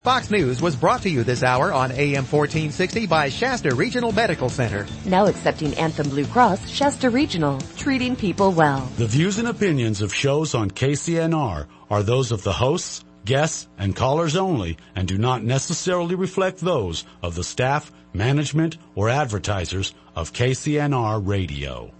Fox News was brought to you this hour on AM 1460 by Shasta Regional Medical Center. Now accepting Anthem Blue Cross, Shasta Regional, treating people well. The views and opinions of shows on KCNR are those of the hosts, guests, and callers only and do not necessarily reflect those of the staff, management, or advertisers of KCNR Radio.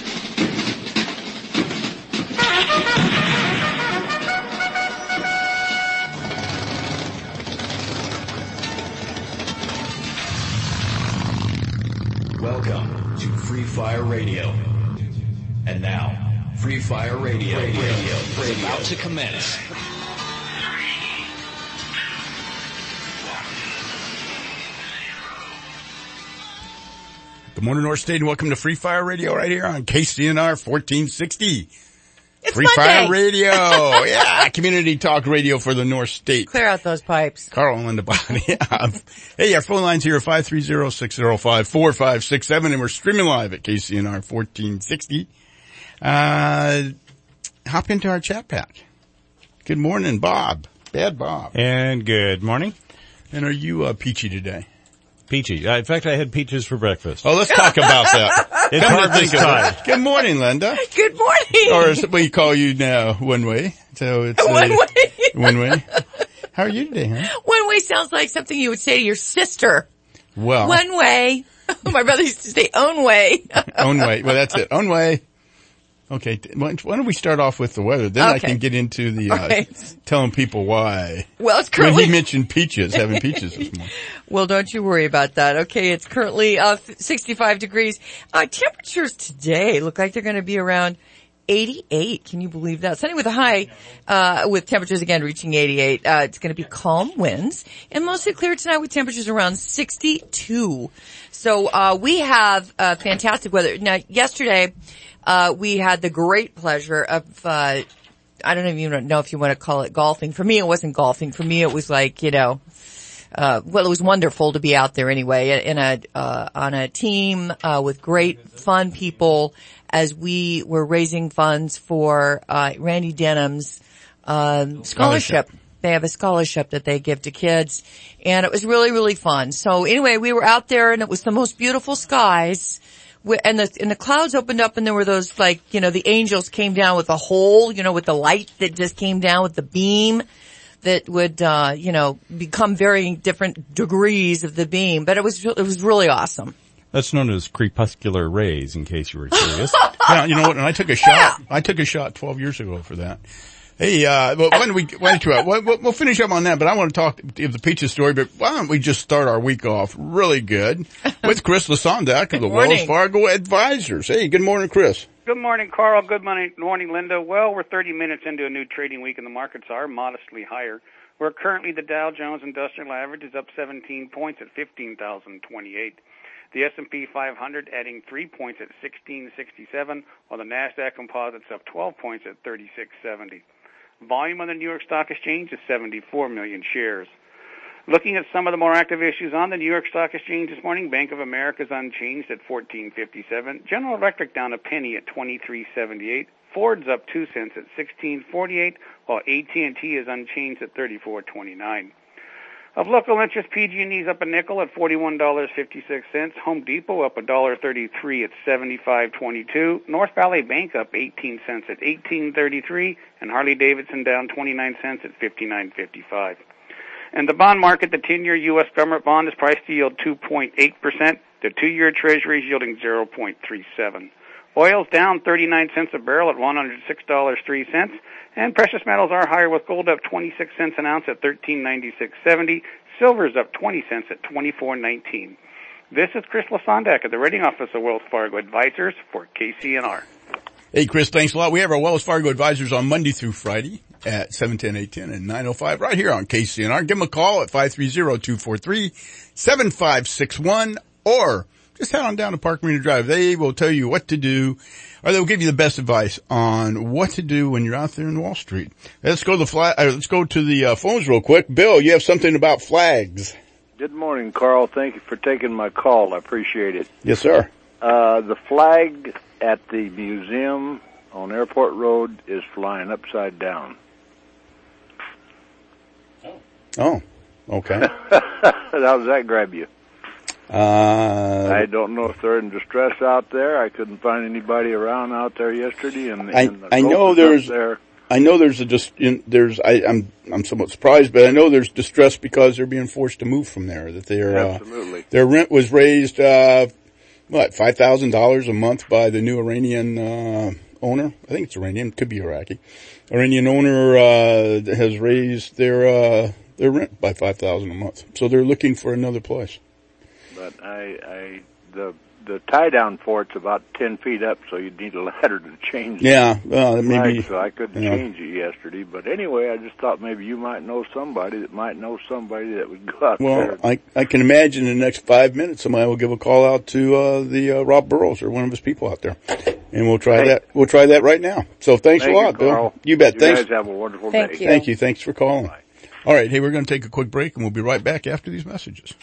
Welcome to Free Fire Radio. And now, Free Fire Radio is about to commence. Good morning, North State, and welcome to Free Fire Radio right here on KCNR 1460. It's Free Monday. Fire Radio. Yeah, community talk radio for the North State. Clear out those pipes. Carl and Linda Body. Hey, our phone line's here at 530-605-4567, and we're streaming live at KCNR 1460. Hop into our chat pack. Good morning, Bob. Bad Bob. And good morning. And are you peachy today? Peachy. In fact, I had peaches for breakfast. Oh, let's talk about that. It's Come to harvest think of time. it. Good morning, Linda. Good morning. Or as we call you now, One Way. So it's One Way. One Way. How are you today, huh? One way sounds like something you would say to your sister. Well. One way. My brother used to say own way. Own way. Well, that's it. Own way. Okay. Why don't we start off with the weather? Then I can get into the, right. Telling people why. Well, it's When currently. he mentioned peaches, having peaches this morning. Well, don't you worry about that. Okay, it's currently 65 degrees. Temperatures today look like they're going to be around 88. Can you believe that? Sunny with a high, with temperatures again reaching 88. It's going to be calm winds and mostly clear tonight with temperatures around 62. So, we have fantastic weather. Now, yesterday, we had the great pleasure of, I don't even know if you want to call it golfing. For me, it wasn't golfing. For me, it was like, well, it was wonderful to be out there anyway on a team, with great fun people as we were raising funds for, Randy Denham's, scholarship. They have a scholarship that they give to kids, and it was really, really fun. So anyway, we were out there and it was the most beautiful skies. And the clouds opened up and there were those the angels came down with a hole, with the light that just came down with the beam that would, become varying different degrees of the beam. But it was really awesome. That's known as crepuscular rays, in case you were curious. Yeah, you know what? And I took a shot. I took a shot 12 years ago for that. Hey, well, we'll finish up on that, but I want to talk of the peaches story, but why don't we just start our week off really good with Chris Lasondak of the Wells Fargo Advisors. Hey, good morning, Chris. Good morning, Carl. Good morning, Linda. Well, we're 30 minutes into a new trading week and the markets are modestly higher. Where currently the Dow Jones Industrial Average is up 17 points at 15,028. The S&P 500 adding 3 points at 1667, while the NASDAQ Composite's up 12 points at 3670. Volume on the New York Stock Exchange is 74 million shares. Looking at some of the more active issues on the New York Stock Exchange this morning, Bank of America is unchanged at $14.57. General Electric down a penny at $23.78. Ford's up 2 cents at $16.48, while AT&T is unchanged at $34.29. Of local interest, PG&E's up a nickel at $41.56. Home Depot up $1.33 at $75.22. North Valley Bank up 18 cents at $18.33, and Harley-Davidson down 29 cents at $59.55. And the bond market, the 10-year U.S. government bond is priced to yield 2.8%. The 2-year Treasury is yielding 0.37. Oil's down 39 cents a barrel at $106.03. And precious metals are higher, with gold up 26 cents an ounce at $13.9670. Silver's up 20 cents at $24.19. This is Chris Lasondak at the rating office of Wells Fargo Advisors for KCNR. Hey, Chris, thanks a lot. We have our Wells Fargo Advisors on Monday through Friday at 7:10, 8:10, and 9:05 right here on KCNR. Give them a call at 530-243-7561 or just head on down to Park Marina Drive. They will tell you what to do, or they'll give you the best advice on what to do when you're out there in Wall Street. Let's go to the phones real quick. Bill, you have something about flags. Good morning, Carl. Thank you for taking my call. I appreciate it. Yes, sir. The flag at the museum on Airport Road is flying upside down. Oh. Okay. How does that grab you? I don't know if they're in distress out there. I couldn't find anybody around out there yesterday, and I know there's I'm somewhat surprised, but I know there's distress because they're being forced to move from there. That absolutely their rent was raised $5,000 a month by the new Iranian owner. I think it's Iranian, could be Iraqi. Iranian owner has raised their rent by $5,000 a month, so they're looking for another place. But the tie down for it's about 10 feet up, so you'd need a ladder to change it. Yeah, maybe. So I couldn't change it yesterday. But anyway, I just thought maybe you might know somebody that would go out there. Well, I can imagine in the next 5 minutes somebody will give a call out to the Rob Burrows or one of his people out there, and we'll try that. We'll try that right now. So thanks a lot, Bill. You bet. Thanks. You guys have a wonderful day. Thank you. Thanks for calling. Bye. All right, hey, we're going to take a quick break, and we'll be right back after these messages.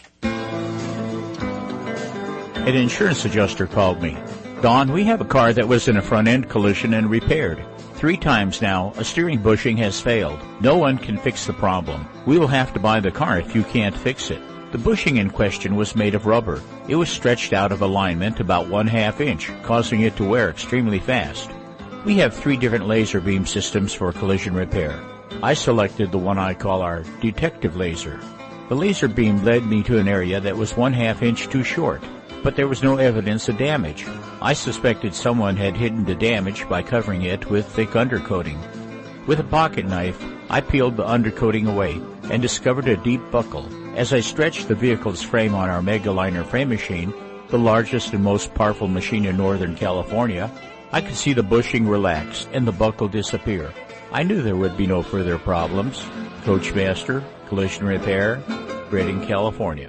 An insurance adjuster called me. Don, we have a car that was in a front-end collision and repaired. 3 times now, a steering bushing has failed. No one can fix the problem. We will have to buy the car if you can't fix it. The bushing in question was made of rubber. It was stretched out of alignment about 1/2 inch, causing it to wear extremely fast. We have 3 different laser beam systems for collision repair. I selected the one I call our detective laser. The laser beam led me to an area that was 1/2 inch too short, but there was no evidence of damage. I suspected someone had hidden the damage by covering it with thick undercoating. With a pocket knife, I peeled the undercoating away and discovered a deep buckle. As I stretched the vehicle's frame on our Megaliner frame machine, the largest and most powerful machine in Northern California, I could see the bushing relax and the buckle disappear. I knew there would be no further problems. Coachmaster, Collision Repair, Redding, California.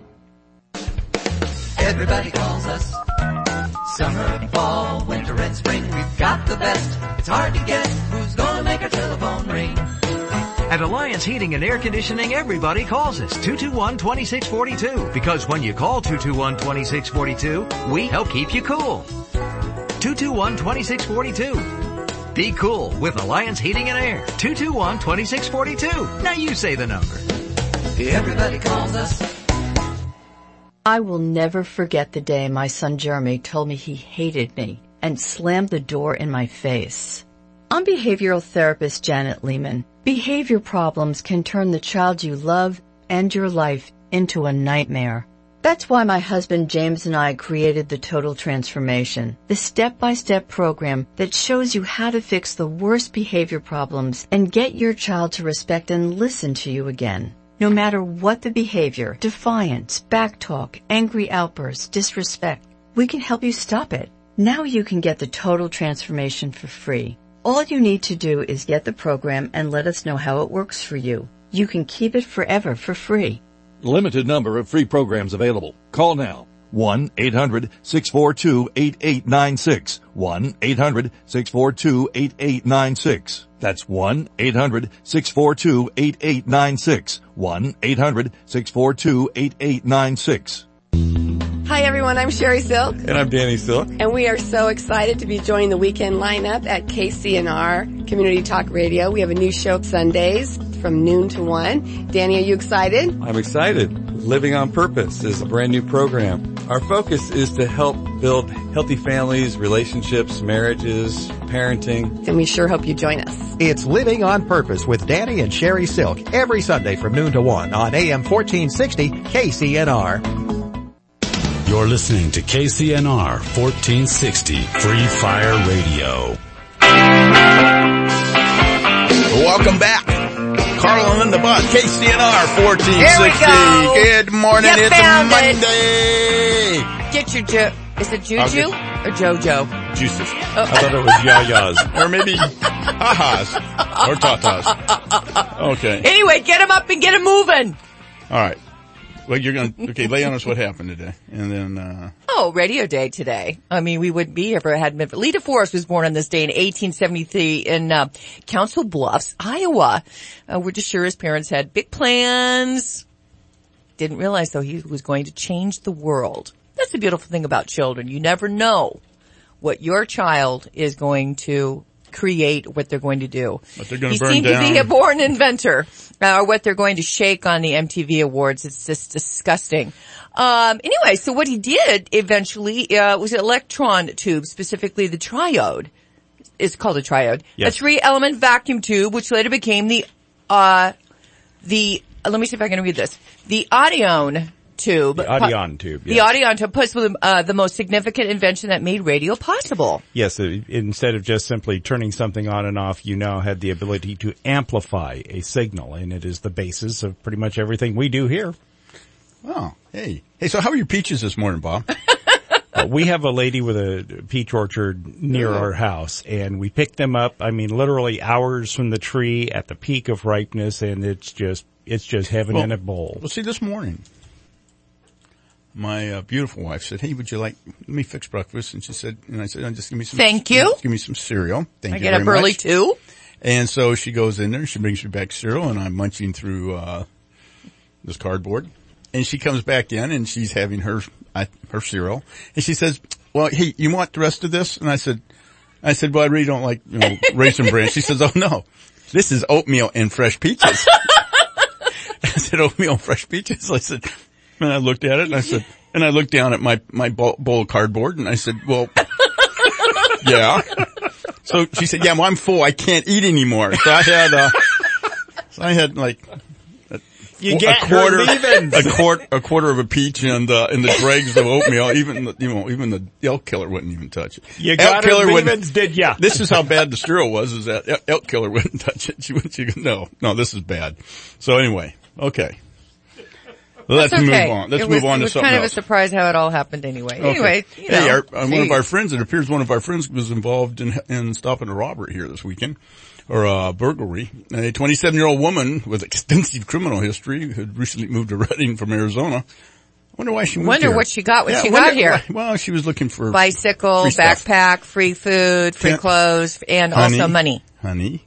Everybody calls us. Summer, fall, winter, and spring. We've got the best. It's hard to guess who's gonna make our telephone ring. At Alliance Heating and Air Conditioning, everybody calls us 221-2642. Because when you call 221-2642, we help keep you cool. 221-2642. Be cool with Alliance Heating and Air. 221-2642. Now you say the number. Everybody calls us. I will never forget the day my son Jeremy told me he hated me and slammed the door in my face. I'm behavioral therapist Janet Lehman. Behavior problems can turn the child you love and your life into a nightmare. That's why my husband James and I created the Total Transformation, the step-by-step program that shows you how to fix the worst behavior problems and get your child to respect and listen to you again. No matter what the behavior, defiance, backtalk, angry outbursts, disrespect, we can help you stop it. Now you can get the Total Transformation for free. All you need to do is get the program and let us know how it works for you. You can keep it forever for free. Limited number of free programs available. Call now. 1-800-642-8896. 1-800-642-8896. That's 1-800-642-8896. 1-800-642-8896. Hi everyone, I'm Sherry Silk. And I'm Danny Silk. And we are so excited to be joining the weekend lineup at KCNR Community Talk Radio. We have a new show Sundays from noon to 1. Danny, are you excited? I'm excited. Living on Purpose is a brand new program. Our focus is to help build healthy families, relationships, marriages, parenting. And we sure hope you join us. It's Living on Purpose with Danny and Sherry Silk every Sunday from noon to 1 on AM 1460 KCNR. You're listening to KCNR 1460 Free Fire Radio. Welcome back. Carl and the Bus, KCNR 1460. Here we go. Good morning. You It's Monday. Get your Is it Juju or Jojo? Juices. I thought it was Yayas. Or maybe ha-has. Or tatas. Okay. Anyway, get him up and get him moving. All right. Well, lay on us what happened today. And then, Radio Day today. I mean, we wouldn't be here if it hadn't been for Lita Forrest was born on this day in 1873 in, Council Bluffs, Iowa. We're just sure his parents had big plans. Didn't realize though he was going to change the world. That's the beautiful thing about children. You never know what your child is going to create what they're going to do. But they're going He to burn seemed down. to be a born inventor. What they're going to shake on the MTV Awards. It's just disgusting. Anyway, so what he did eventually, was an electron tube, specifically the triode. It's called a triode. Yes. A 3-element vacuum tube, which later became let me see if I can read this. The Audion tube. The Audion tube. The Yes. Audion tube, possibly the most significant invention that made radio possible. Yes, instead of just simply turning something on and off, you now had the ability to amplify a signal, and it is the basis of pretty much everything we do here. Oh, hey. Hey, so how are your peaches this morning, Bob? We have a lady with a peach orchard near our house, and we pick them up, literally hours from the tree at the peak of ripeness, and it's just heaven in a bowl. Well, see, this morning, my beautiful wife said, "Hey, would you like me fix breakfast?" And I said, "Just give me some. Thank you. Give me some cereal. Thank I you get very up early much." too. And so she goes in there and she brings me back cereal, and I'm munching through this cardboard. And she comes back in and she's having her cereal, and she says, "Well, hey, you want the rest of this?" And I said, "Well, I really don't like Raisin Bran." She says, "Oh no, this is oatmeal and fresh peaches." I said, "Oatmeal and fresh peaches?" I said, and I looked at it and I said, and I looked down at my bowl of cardboard and I said, "Well, yeah." So she said, "Yeah, well, I'm full. I can't eat anymore." So I had like You get a quarter of a peach and the dregs of oatmeal. Even the elk killer wouldn't even touch it. You got her leavings, did ya? This is how bad the cereal was, is that elk killer wouldn't touch it. She wouldn't, no, this is bad. So anyway, okay. Well, let's move on. Let's move on to something else. It was kind of a surprise how it all happened anyway. Okay. Anyway, hey, one of our friends, it appears one of our friends was involved in stopping a robbery here this weekend. Or a burglary. A 27-year-old woman with extensive criminal history who had recently moved to Redding from Arizona. I wonder why she moved here. Wonder what she got when she got here. Well, she was looking for bicycle, backpack, free food, free clothes, and also money. Honey.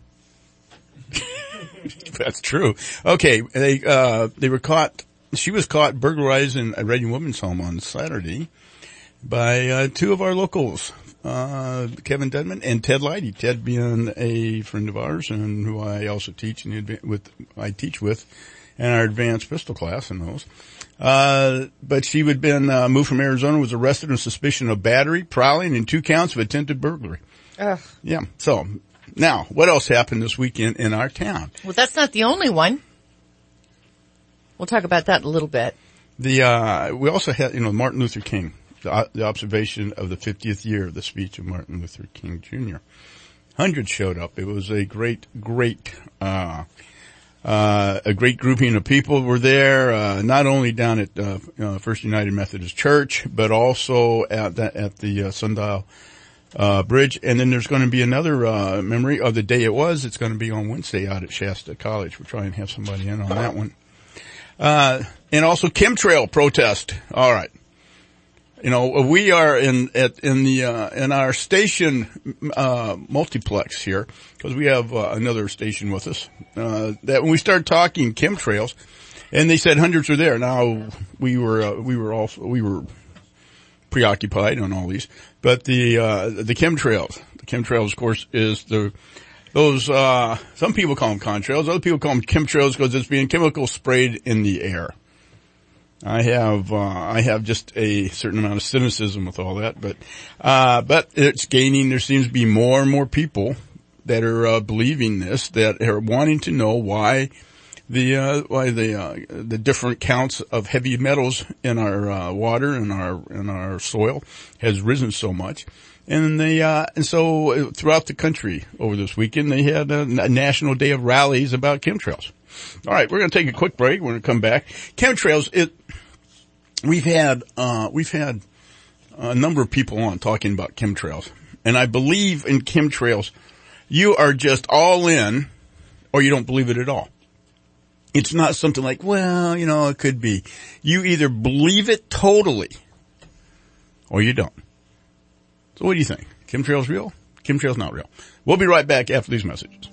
That's true. Okay, they were caught. She was caught burglarizing a Redding woman's home on Saturday by two of our locals. Kevin Dedman and Ted Leidy. Ted being a friend of ours and who I also teach with in our advanced pistol class in those. But she had been, moved from Arizona, was arrested on suspicion of battery, prowling, and 2 counts of attempted burglary. Ugh. Yeah. So now, what else happened this weekend in our town? Well, that's not the only one. We'll talk about that in a little bit. We also had, Martin Luther King. The observation of the 50th year of the speech of Martin Luther King Jr. Hundreds showed up. It was a great grouping of people were there, not only down at, First United Methodist Church, but also at the Sundial, Bridge. And then there's going to be another, memory of the day it was. It's going to be on Wednesday out at Shasta College. We'll try and have somebody in on that one. And also chemtrail protest. All right. We are in our station, multiplex here, because we have, another station with us, that when we started talking chemtrails, and they said hundreds are there. Now, we were preoccupied on all these, but the chemtrails, of course, is some people call them contrails, other people call them chemtrails because it's being chemicals sprayed in the air. I have just a certain amount of cynicism with all that, but it's gaining. There seems to be more and more people that are believing this, that are wanting to know why the different counts of heavy metals in our water and our soil has risen so much. And so throughout the country over this weekend, they had a national day of rallies about chemtrails. All right, we're going to take a quick break. We're going to come back. Chemtrails, we've had a number of people on talking about chemtrails. And I believe in chemtrails. You are just all in, or you don't believe it at all. It's not something like, well, it could be. You either believe it totally, or you don't. So what do you think? Chemtrails real? Chemtrails not real. We'll be right back after these messages.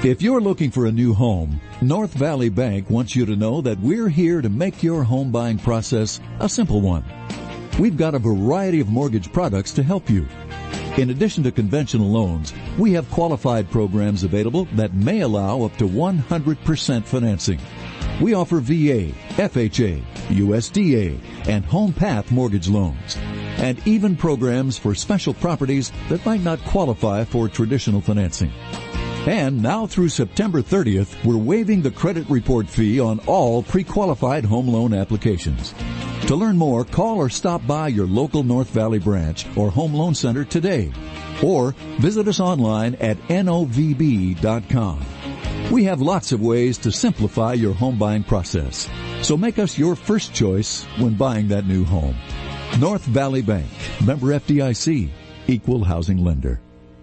If you're looking for a new home, North Valley Bank wants you to know that we're here to make your home buying process a simple one. We've got a variety of mortgage products to help you. In addition to conventional loans, we have qualified programs available that may allow up to 100% financing. We offer VA, FHA, USDA, and Home Path mortgage loans, and even programs for special properties that might not qualify for traditional financing. And now through September 30th, we're waiving the credit report fee on all pre-qualified home loan applications. To learn more, call or stop by your local North Valley branch or home loan center today, or visit us online at novb.com. We have lots of ways to simplify your home buying process, so make us your first choice when buying that new home. North Valley Bank, member FDIC, equal housing lender.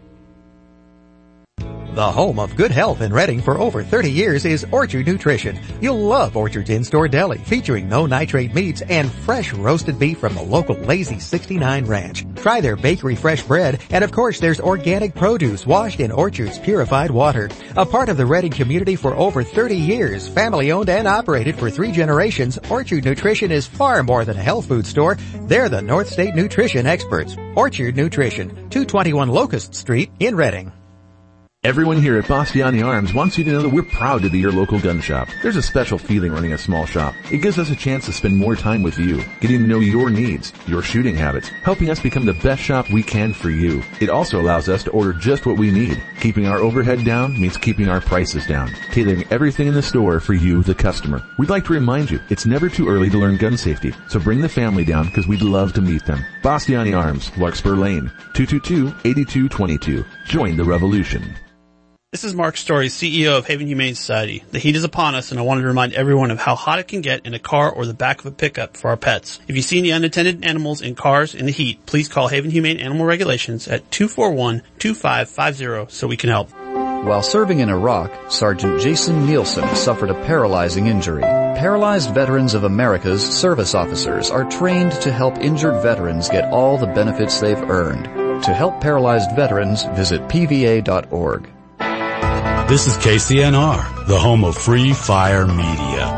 The home of good health in Reading for over 30 years is Orchard Nutrition. You'll love Orchard's in-store deli featuring no nitrate meats and fresh roasted beef from the local Lazy 69 Ranch. Try their bakery fresh bread, and of course there's organic produce washed in Orchard's purified water. A part of the Reading community for over 30 years, family owned and operated for 3 generations, Orchard Nutrition is far more than a health food store. They're the North State Nutrition experts. Orchard Nutrition, 221 Locust Street in Reading. Everyone here at Bastiani Arms wants you to know that we're proud to be your local gun shop. There's a special feeling running a small shop. It gives us a chance to spend more time with you, getting to know your needs, your shooting habits, helping us become the best shop we can for you. It also allows us to order just what we need. Keeping our overhead down means keeping our prices down, tailoring everything in the store for you, the customer. We'd like to remind you, it's never too early to learn gun safety, so bring the family down because we'd love to meet them. Bastiani Arms, Larkspur Lane, 222-8222. Join the revolution. This is Mark Story, CEO of Haven Humane Society. The heat is upon us, and I wanted to remind everyone of how hot it can get in a car or the back of a pickup for our pets. If you see any unattended animals in cars in the heat, please call Haven Humane Animal Regulations at 241-2550 so we can help. While serving in Iraq, Sergeant Jason Nielsen suffered a paralyzing injury. Paralyzed Veterans of America's service officers are trained to help injured veterans get all the benefits they've earned. To help paralyzed veterans, visit pva.org. This is KCNR, the home of Free Fire Media.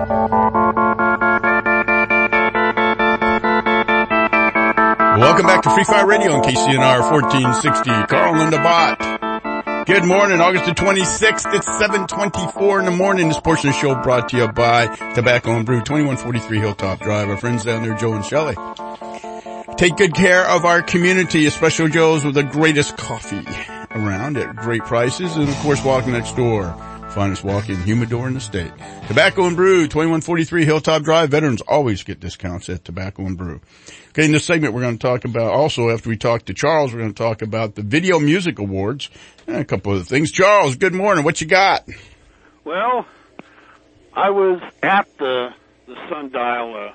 Welcome back to Free Fire Radio on KCNR 1460. Carl and Linda Bott. Good morning, August the 26th. It's 7:24 in the morning. This portion of the show brought to you by Tobacco and Brew, 2143 Hilltop Drive. Our friends down there, Joe and Shelley. Take good care of our community, especially Joe's with the greatest coffee around at great prices, and of course walking next door, finest walk-in humidor in the state. Tobacco and Brew, 2143 Hilltop Drive. Veterans always get discounts at Tobacco and Brew. Okay, in this segment we're going to talk about, also after we talk to Charles, we're going to talk about the Video Music Awards and a couple other things. Charles, good morning. What you got? Well, I was at the Sundial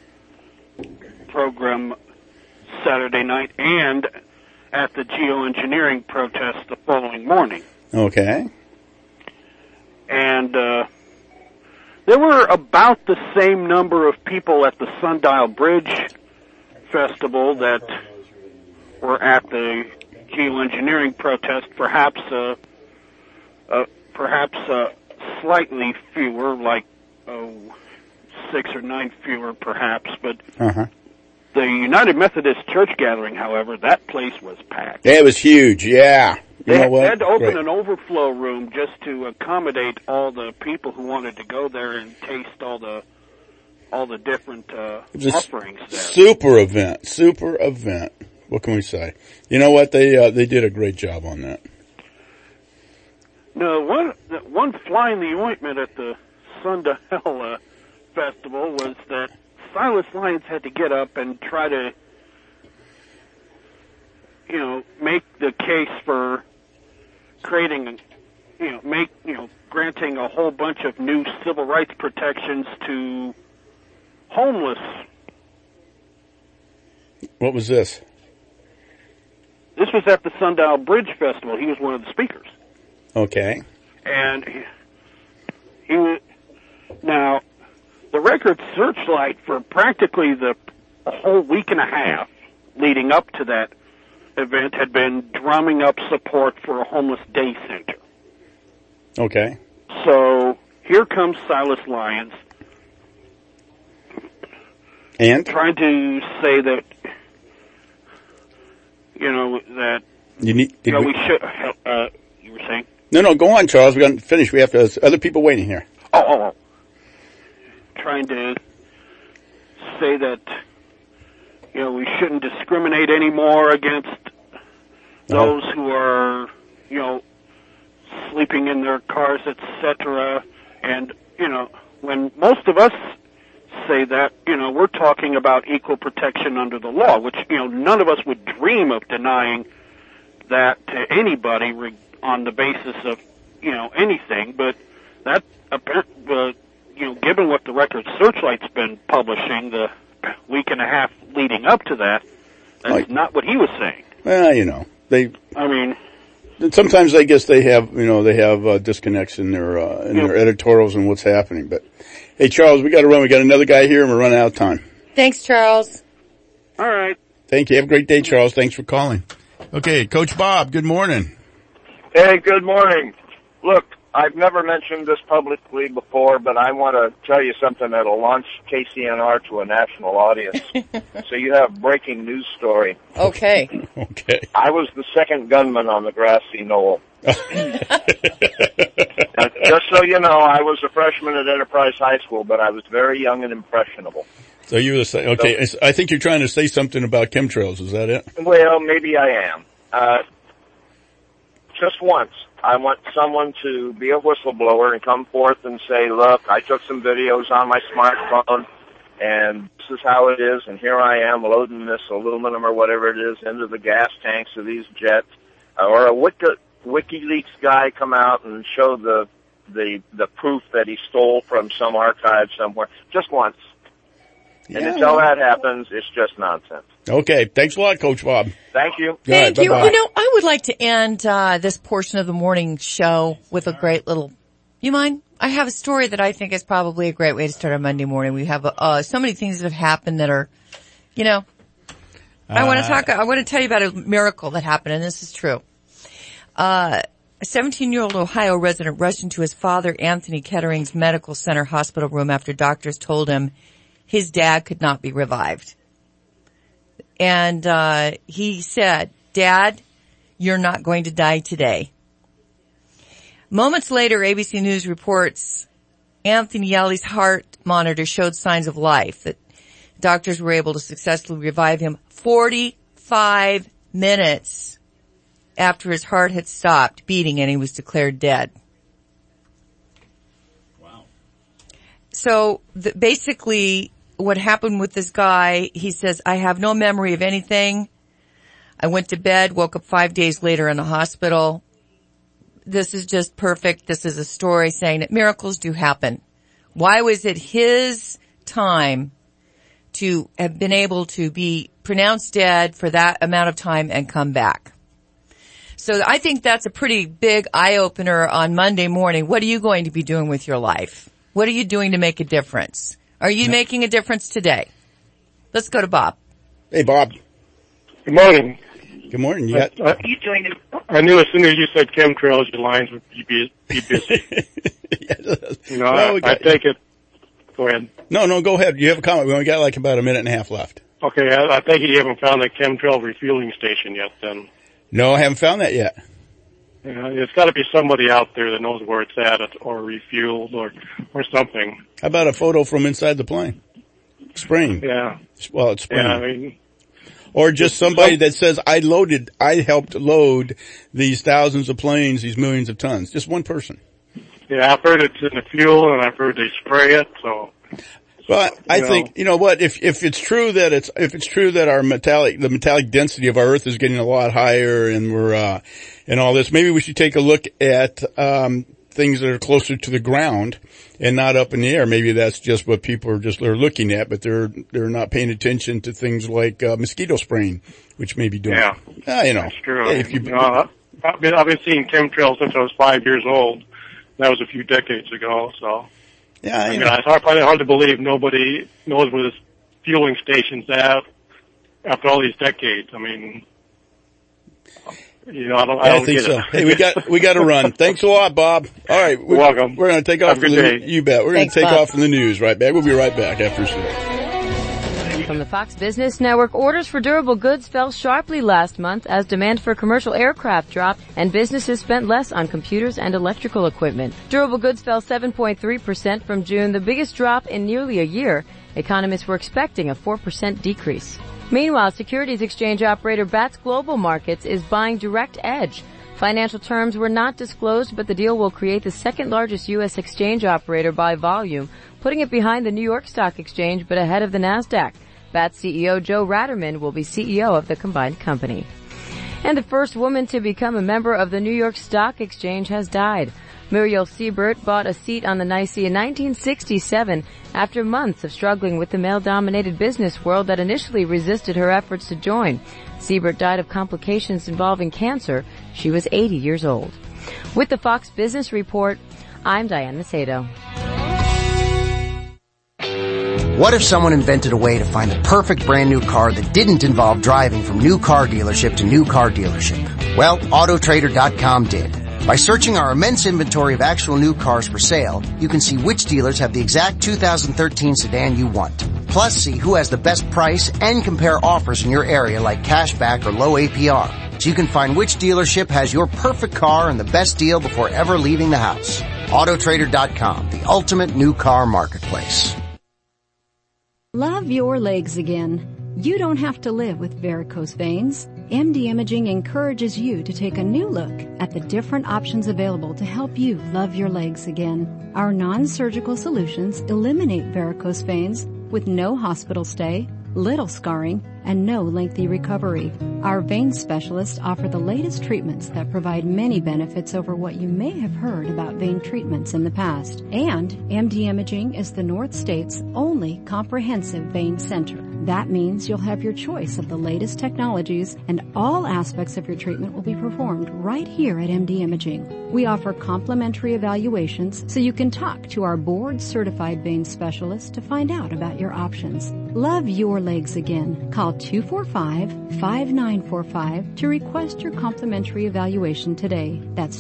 program Saturday night and at the geoengineering protest the following morning. Okay. And there were about the same number of people at the Sundial Bridge Festival that were at the geoengineering protest, perhaps slightly fewer, like 6 or 9 fewer perhaps, but the United Methodist Church gathering, however, that place was packed. Yeah, it was huge, yeah. They had to open an overflow room just to accommodate all the people who wanted to go there and taste all the different offerings there. Super event. What can we say? You know what? They did a great job on that. No, one fly in the ointment at the Sundial festival was that Silas Lyons had to get up and try to, make the case for creating, granting a whole bunch of new civil rights protections to homeless. What was this? This was at the Sundial Bridge Festival. He was one of the speakers. Okay. And he was, now, the Record Searchlight for practically the whole week and a half leading up to that event had been drumming up support for a homeless day center. Okay. So here comes Silas Lyons. And? Trying to say that, that, we should, you were saying? No, go on, Charles. We got to finish. We have other people waiting here. Oh. Trying to say that, we shouldn't discriminate anymore against those who are, sleeping in their cars, etc. And, when most of us say that, we're talking about equal protection under the law, which, none of us would dream of denying that to anybody on the basis of, anything. But that, given what the Record Searchlight's been publishing the week and a half leading up to that, that's not what he was saying. Well, sometimes I guess they have disconnects in their editorials and what's happening. But hey, Charles, we got to run. We got another guy here, and we're running out of time. Thanks, Charles. All right. Thank you. Have a great day, Charles. Thanks for calling. Okay, Coach Bob. Good morning. Hey, good morning. Look, I've never mentioned this publicly before, but I want to tell you something that'll launch KCNR to a national audience. So you have breaking news story. Okay. Okay. I was the second gunman on the grassy knoll. Just so you know, I was a freshman at Enterprise High School, but I was very young and impressionable. So you were okay. So, I think you're trying to say something about chemtrails. Is that it? Well, maybe I am. Just once. I want someone to be a whistleblower and come forth and say, look, I took some videos on my smartphone, and this is how it is, and here I am loading this aluminum or whatever it is into the gas tanks of these jets. Or a WikiLeaks guy come out and show the proof that he stole from some archive somewhere. Just once. Yeah. And until that happens, it's just nonsense. Okay. Thanks a lot, Coach Bob. Thank you. Thank you. Bye-bye. I would like to end this portion of the morning show with a great little... You mind? I have a story that I think is probably a great way to start our Monday morning. We have so many things that have happened that are, I want to tell you about a miracle that happened, and this is true. A 17-year-old Ohio resident rushed into his father, Anthony Kettering's medical center hospital room after doctors told him his dad could not be revived. And he said, Dad, you're not going to die today. Moments later, ABC News reports Anthony Yali's heart monitor showed signs of life, that doctors were able to successfully revive him 45 minutes after his heart had stopped beating and he was declared dead. Wow. So basically what happened with this guy, he says, I have no memory of anything. I went to bed, woke up 5 days later in the hospital. This is just perfect. This is a story saying that miracles do happen. Why was it his time to have been able to be pronounced dead for that amount of time and come back? So I think that's a pretty big eye-opener on Monday morning. What are you going to be doing with your life? What are you doing to make a difference? Are you making a difference today? Let's go to Bob. Hey, Bob. Good morning. Good morning. I knew as soon as you said chemtrails, your lines would be busy. I take it. Go ahead. No, go ahead. You have a comment. We only got like about a minute and a half left. Okay, I think you haven't found a chemtrail refueling station yet then. No, I haven't found that yet. Yeah, it's got to be somebody out there that knows where it's at, or refueled, or something. How about a photo from inside the plane? Spraying. Yeah. Well, it's spraying. Yeah, I mean, or just somebody that says, I helped load these thousands of planes, these millions of tons. Just one person. Yeah, I've heard it's in the fuel, and I've heard they spray it, so. Well, I think, you know what, if it's true that the metallic density of our Earth is getting a lot higher and we're, and all this, maybe we should take a look at, things that are closer to the ground and not up in the air. Maybe that's just what people are looking at, but they're not paying attention to things like, mosquito spraying, which may be doing. Yeah. That's true. Hey, I've been seeing chemtrails since I was 5 years old. That was a few decades ago, so. Yeah, it's hard to believe nobody knows where this fueling station's at after all these decades. I mean, You know, I don't think get so. it. Hey, we got to run. Thanks a lot, Bob. All right. You're welcome. We're going to take off Have a good day. You bet. We're going to take off from the news right back. We'll be right back after this. From the Fox Business Network, orders for durable goods fell sharply last month as demand for commercial aircraft dropped and businesses spent less on computers and electrical equipment. Durable goods fell 7.3% from June, the biggest drop in nearly a year. Economists were expecting a 4% decrease. Meanwhile, securities exchange operator Bats Global Markets is buying Direct Edge. Financial terms were not disclosed, but the deal will create the second largest U.S. exchange operator by volume, putting it behind the New York Stock Exchange but ahead of the NASDAQ. Bats CEO Joe Ratterman will be CEO of the combined company. And the first woman to become a member of the New York Stock Exchange has died. Muriel Siebert bought a seat on the NYSE in 1967 after months of struggling with the male-dominated business world that initially resisted her efforts to join. Siebert died of complications involving cancer. She was 80 years old. With the Fox Business Report, I'm Diane Macedo. What if someone invented a way to find the perfect brand new car that didn't involve driving from new car dealership to new car dealership? Well, Autotrader.com did. By searching our immense inventory of actual new cars for sale, you can see which dealers have the exact 2013 sedan you want. Plus, see who has the best price and compare offers in your area like cashback or low APR. So you can find which dealership has your perfect car and the best deal before ever leaving the house. Autotrader.com, the ultimate new car marketplace. Love your legs again. You don't have to live with varicose veins. MD Imaging encourages you to take a new look at the different options available to help you love your legs again. Our non-surgical solutions eliminate varicose veins with no hospital stay, little scarring, and no lengthy recovery. Our vein specialists offer the latest treatments that provide many benefits over what you may have heard about vein treatments in the past. And MD Imaging is the North State's only comprehensive vein center. That means you'll have your choice of the latest technologies, and all aspects of your treatment will be performed right here at MD Imaging. We offer complimentary evaluations so you can talk to our board-certified vein specialist to find out about your options. Love your legs again. Call 245-5945 to request your complimentary evaluation today. That's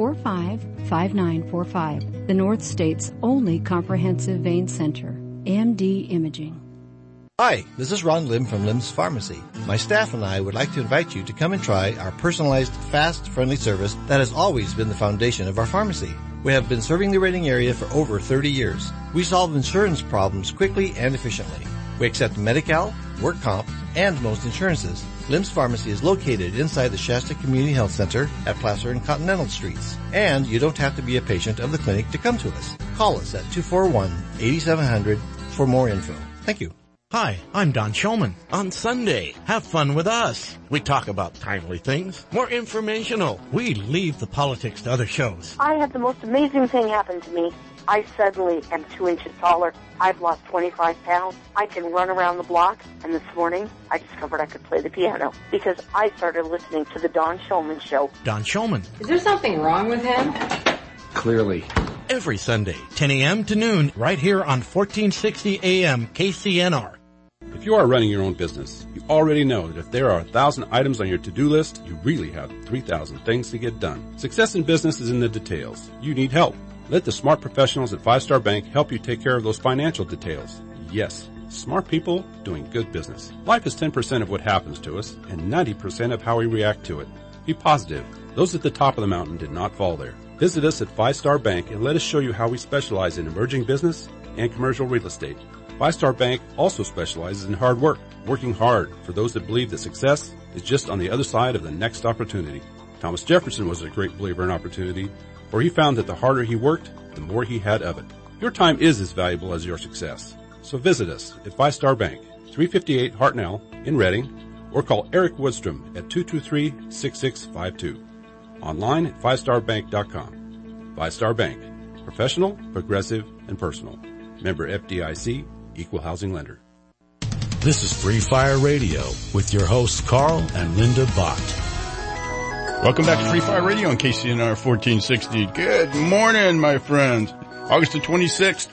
245-5945. The North State's only comprehensive vein center, MD Imaging. Hi, this is Ron Lim from Lim's Pharmacy. My staff and I would like to invite you to come and try our personalized, fast, friendly service that has always been the foundation of our pharmacy. We have been serving the Reading area for over 30 years. We solve insurance problems quickly and efficiently. We accept Medi-Cal, work comp, and most insurances. Lim's Pharmacy is located inside the Shasta Community Health Center at Placer and Continental Streets. And you don't have to be a patient of the clinic to come to us. Call us at 241-8700 for more info. Thank you. Hi, I'm Don Shulman. On Sunday, have fun with us. We talk about timely things, more informational. We leave the politics to other shows. I had the most amazing thing happen to me. I suddenly am 2 inches taller. I've lost 25 pounds. I can run around the block. And this morning, I discovered I could play the piano because I started listening to the Don Shulman Show. Don Shulman. Is there something wrong with him? Clearly. Every Sunday, 10 a.m. to noon, right here on 1460 a.m. KCNR. If you are running your own business, you already know that if there are 1,000 items on your to-do list, you really have 3,000 things to get done. Success in business is in the details. You need help. Let the smart professionals at 5 Star Bank help you take care of those financial details. Yes, smart people doing good business. Life is 10% of what happens to us and 90% of how we react to it. Be positive. Those at the top of the mountain did not fall there. Visit us at 5 Star Bank and let us show you how we specialize in emerging business and commercial real estate. 5 Star Bank also specializes in hard work, working hard for those that believe that success is just on the other side of the next opportunity. Thomas Jefferson was a great believer in opportunity, for he found that the harder he worked, the more he had of it. Your time is as valuable as your success. So visit us at 5 Star Bank, 358 Hartnell in Reading, or call Eric Woodstrom at 223-6652. Online at 5starbank.com. 5 Star Bank. Professional, progressive, and personal. Member FDIC, Equal Housing Lender. This is Free Fire Radio with your hosts Carl and Linda Bott. Welcome back to Free Fire Radio on KCNR 1460. Good morning, my friends. August the 26th,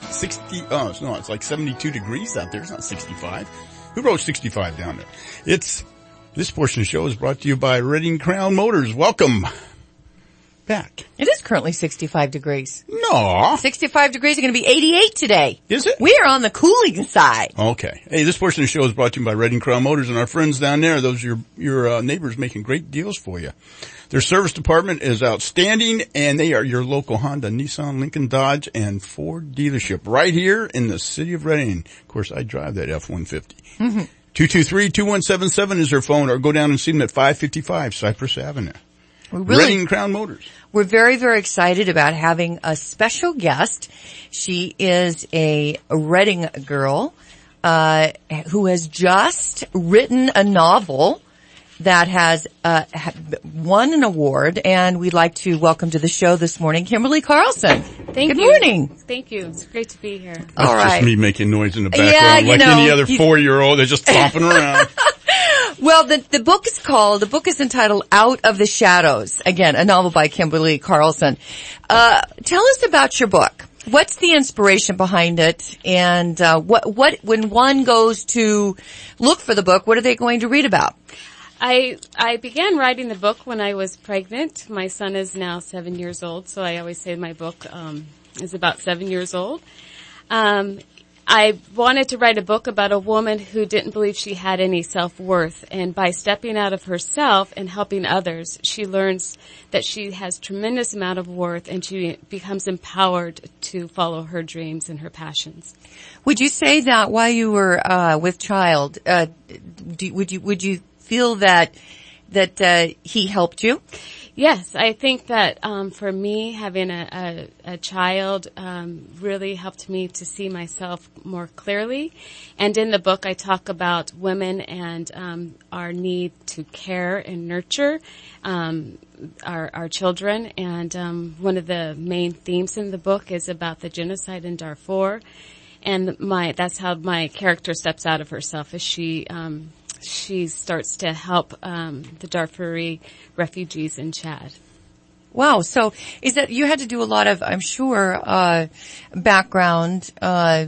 it's like 72 degrees out there. It's not 65. Who wrote 65 down there? It's This portion of the show is brought to you by Redding Crown Motors. Welcome back. It is currently 65 degrees. No. 65 degrees are going to be 88 today. Is it? We are on the cooling side. Okay. Hey, this portion of the show is brought to you by Redding Crown Motors and our friends down there. Those are your neighbors making great deals for you. Their service department is outstanding, and they are your local Honda, Nissan, Lincoln, Dodge, and Ford dealership right here in the city of Redding. Of course, I drive that F-150. Mm-hmm. 223-2177 is their phone, or go down and see them at 555 Cypress Avenue. Redding Crown Motors. We're very, very excited about having a special guest. She is a Redding girl, who has just written a novel that has, won an award, and we'd like to welcome to the show this morning, Kimberly Carlson. Good morning. Thank you. It's great to be here. That's all right. Just me making noise in the background, like any other 4-year-old. They're just flopping around. Well, the book is entitled Out of the Shadows. Again, a novel by Kimberly Carlson. Tell us about your book. What's the inspiration behind it? And, when one goes to look for the book, what are they going to read about? I began writing the book when I was pregnant. My son is now 7 years old, so I always say my book, is about 7 years old. I wanted to write a book about a woman who didn't believe she had any self-worth, and by stepping out of herself and helping others, she learns that she has tremendous amount of worth, and she becomes empowered to follow her dreams and her passions. Would you say that while you were with child, would you feel that he helped you? Yes, I think that for me, having a child really helped me to see myself more clearly. And in the book, I talk about women and our need to care and nurture our children. And one of the main themes in the book is about the genocide in Darfur. And that's how my character steps out of herself, as she starts to help the Darfuri refugees in Chad. Wow. So is that you had to do a lot of, I'm sure, background, how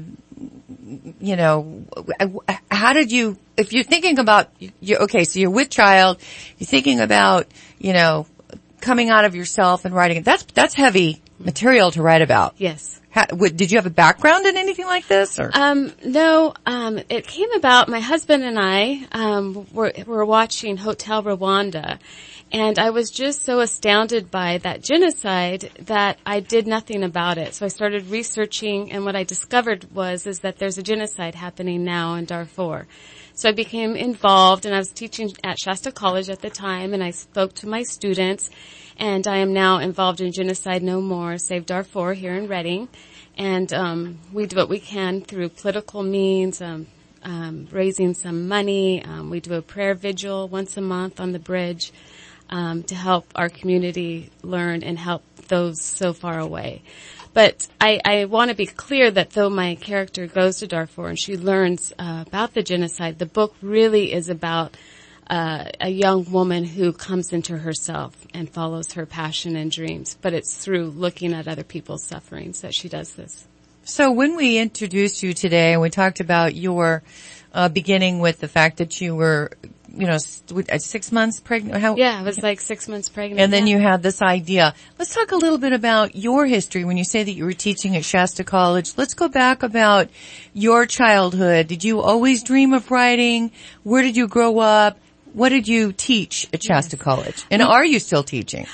did you, if you're thinking about, so you're with child, you're thinking about, coming out of yourself and writing it. That's heavy material to write about. Yes. Did you have a background in anything like this? Or? No. It came about, my husband and I were watching Hotel Rwanda, and I was just so astounded by that genocide that I did nothing about it. So I started researching, and what I discovered is that there's a genocide happening now in Darfur. So I became involved, and I was teaching at Shasta College at the time, and I spoke to my students, and I am now involved in Genocide No More, Save Darfur here in Redding. And we do what we can through political means, raising some money. We do a prayer vigil once a month on the bridge to help our community learn and help those so far away. But I want to be clear that though my character goes to Darfur and she learns about the genocide, the book really is about a young woman who comes into herself and follows her passion and dreams. But it's through looking at other people's sufferings that she does this. So when we introduced you today and we talked about your beginning with the fact that you were, 6 months pregnant? Yeah, I was like 6 months pregnant. And then you had this idea. Let's talk a little bit about your history. When you say that you were teaching at Shasta College, let's go back about your childhood. Did you always dream of writing? Where did you grow up? What did you teach at Shasta College? And are you still teaching?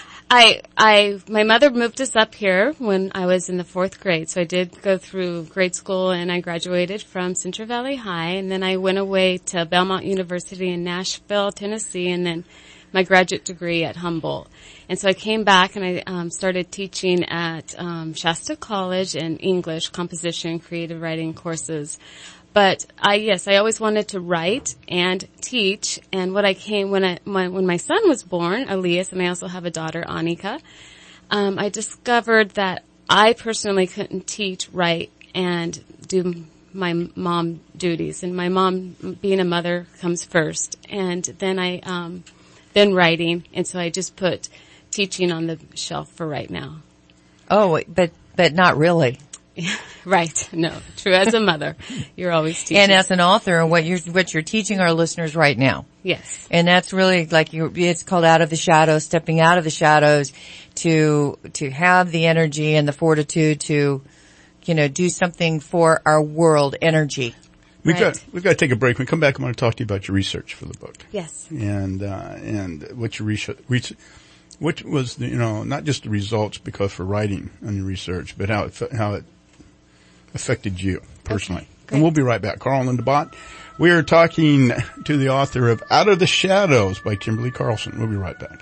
My mother moved us up here when I was in the 4th grade. So I did go through grade school and I graduated from Central Valley High. And then I went away to Belmont University in Nashville, Tennessee, and then my graduate degree at Humboldt. And so I came back and I started teaching at Shasta College in English, composition, creative writing courses. But I always wanted to write and teach. And when my son was born, Elias, and I also have a daughter, Anika, I discovered that I personally couldn't teach, write, and do my mom duties. And my mom, being a mother, comes first. And then then writing. And so I just put teaching on the shelf for right now. Oh, but not really. Right. No, true. As a mother, you're always teaching. And as an author, what you're teaching our listeners right now. Yes. And that's really like it's called out of the shadows, stepping out of the shadows to have the energy and the fortitude to, do something for our world energy. We've got to take a break. When we come back, I want to talk to you about your research for the book. Yes. And what your research, which was, not just the results because for writing on your research, but how it affected you personally. Okay, and we'll be right back. Carl and Linda Bott. We are talking to the author of Out of the Shadows by Kimberly Carlson. We'll be right back.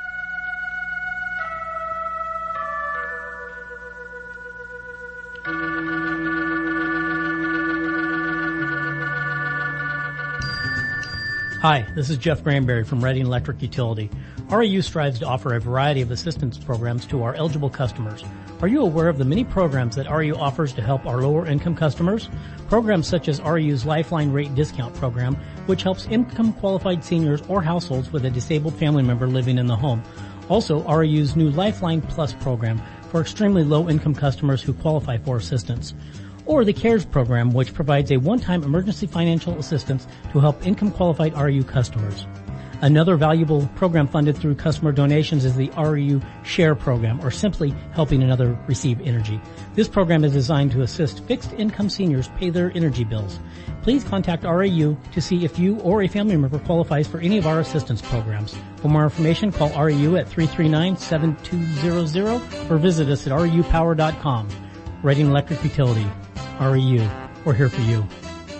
Hi, this is Jeff Granberry from Reading Electric Utility. REU strives to offer a variety of assistance programs to our eligible customers. Are you aware of the many programs that REU offers to help our lower income customers? Programs such as REU's Lifeline Rate Discount Program, which helps income qualified seniors or households with a disabled family member living in the home. Also, REU's new Lifeline Plus program for extremely low income customers who qualify for assistance. Or the CARES program, which provides a one-time emergency financial assistance to help income-qualified REU customers. Another valuable program funded through customer donations is the REU Share program, or simply helping another receive energy. This program is designed to assist fixed-income seniors pay their energy bills. Please contact REU to see if you or a family member qualifies for any of our assistance programs. For more information, call REU at 339-7200 or visit us at REUpower.com. Reading Electric Utility. REU. We're here for you.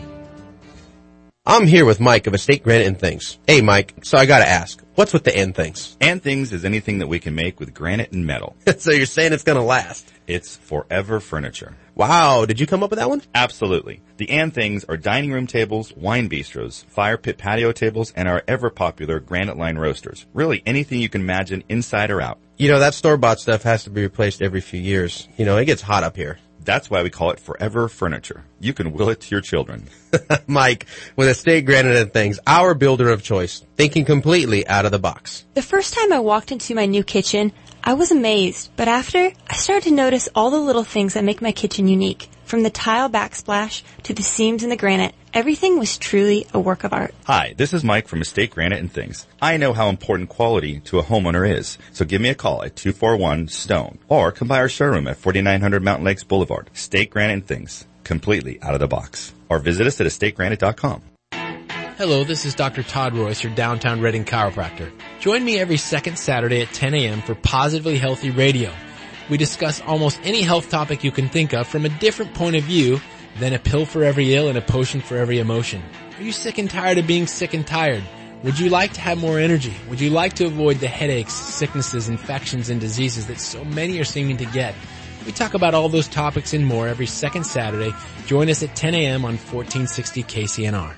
I'm here with Mike of Estate Granite and Things. Hey, Mike, so I gotta ask, what's with the and things? And things is anything that we can make with granite and metal. So you're saying it's gonna last? It's forever furniture. Wow, did you come up with that one? Absolutely. The and things are dining room tables, wine bistros, fire pit patio tables, and our ever popular granite line roasters. Really anything you can imagine inside or out. That store-bought stuff has to be replaced every few years. It gets hot up here. That's why we call it forever furniture. You can will it to your children. Mike, with Estate Granite and Things, our builder of choice, thinking completely out of the box. The first time I walked into my new kitchen, I was amazed, but after, I started to notice all the little things that make my kitchen unique. From the tile backsplash to the seams in the granite, everything was truly a work of art. Hi, this is Mike from Estate Granite and Things. I know how important quality to a homeowner is, so give me a call at 241-STONE or come by our showroom at 4900 Mountain Lakes Boulevard. Estate Granite and Things, completely out of the box. Or visit us at estategranite.com. Hello, this is Dr. Todd Royce, your downtown Reading chiropractor. Join me every second Saturday at 10 a.m. for Positively Healthy Radio. We discuss almost any health topic you can think of from a different point of view than a pill for every ill and a potion for every emotion. Are you sick and tired of being sick and tired? Would you like to have more energy? Would you like to avoid the headaches, sicknesses, infections, and diseases that so many are seeming to get? We talk about all those topics and more every second Saturday. Join us at 10 a.m. on 1460 KCNR.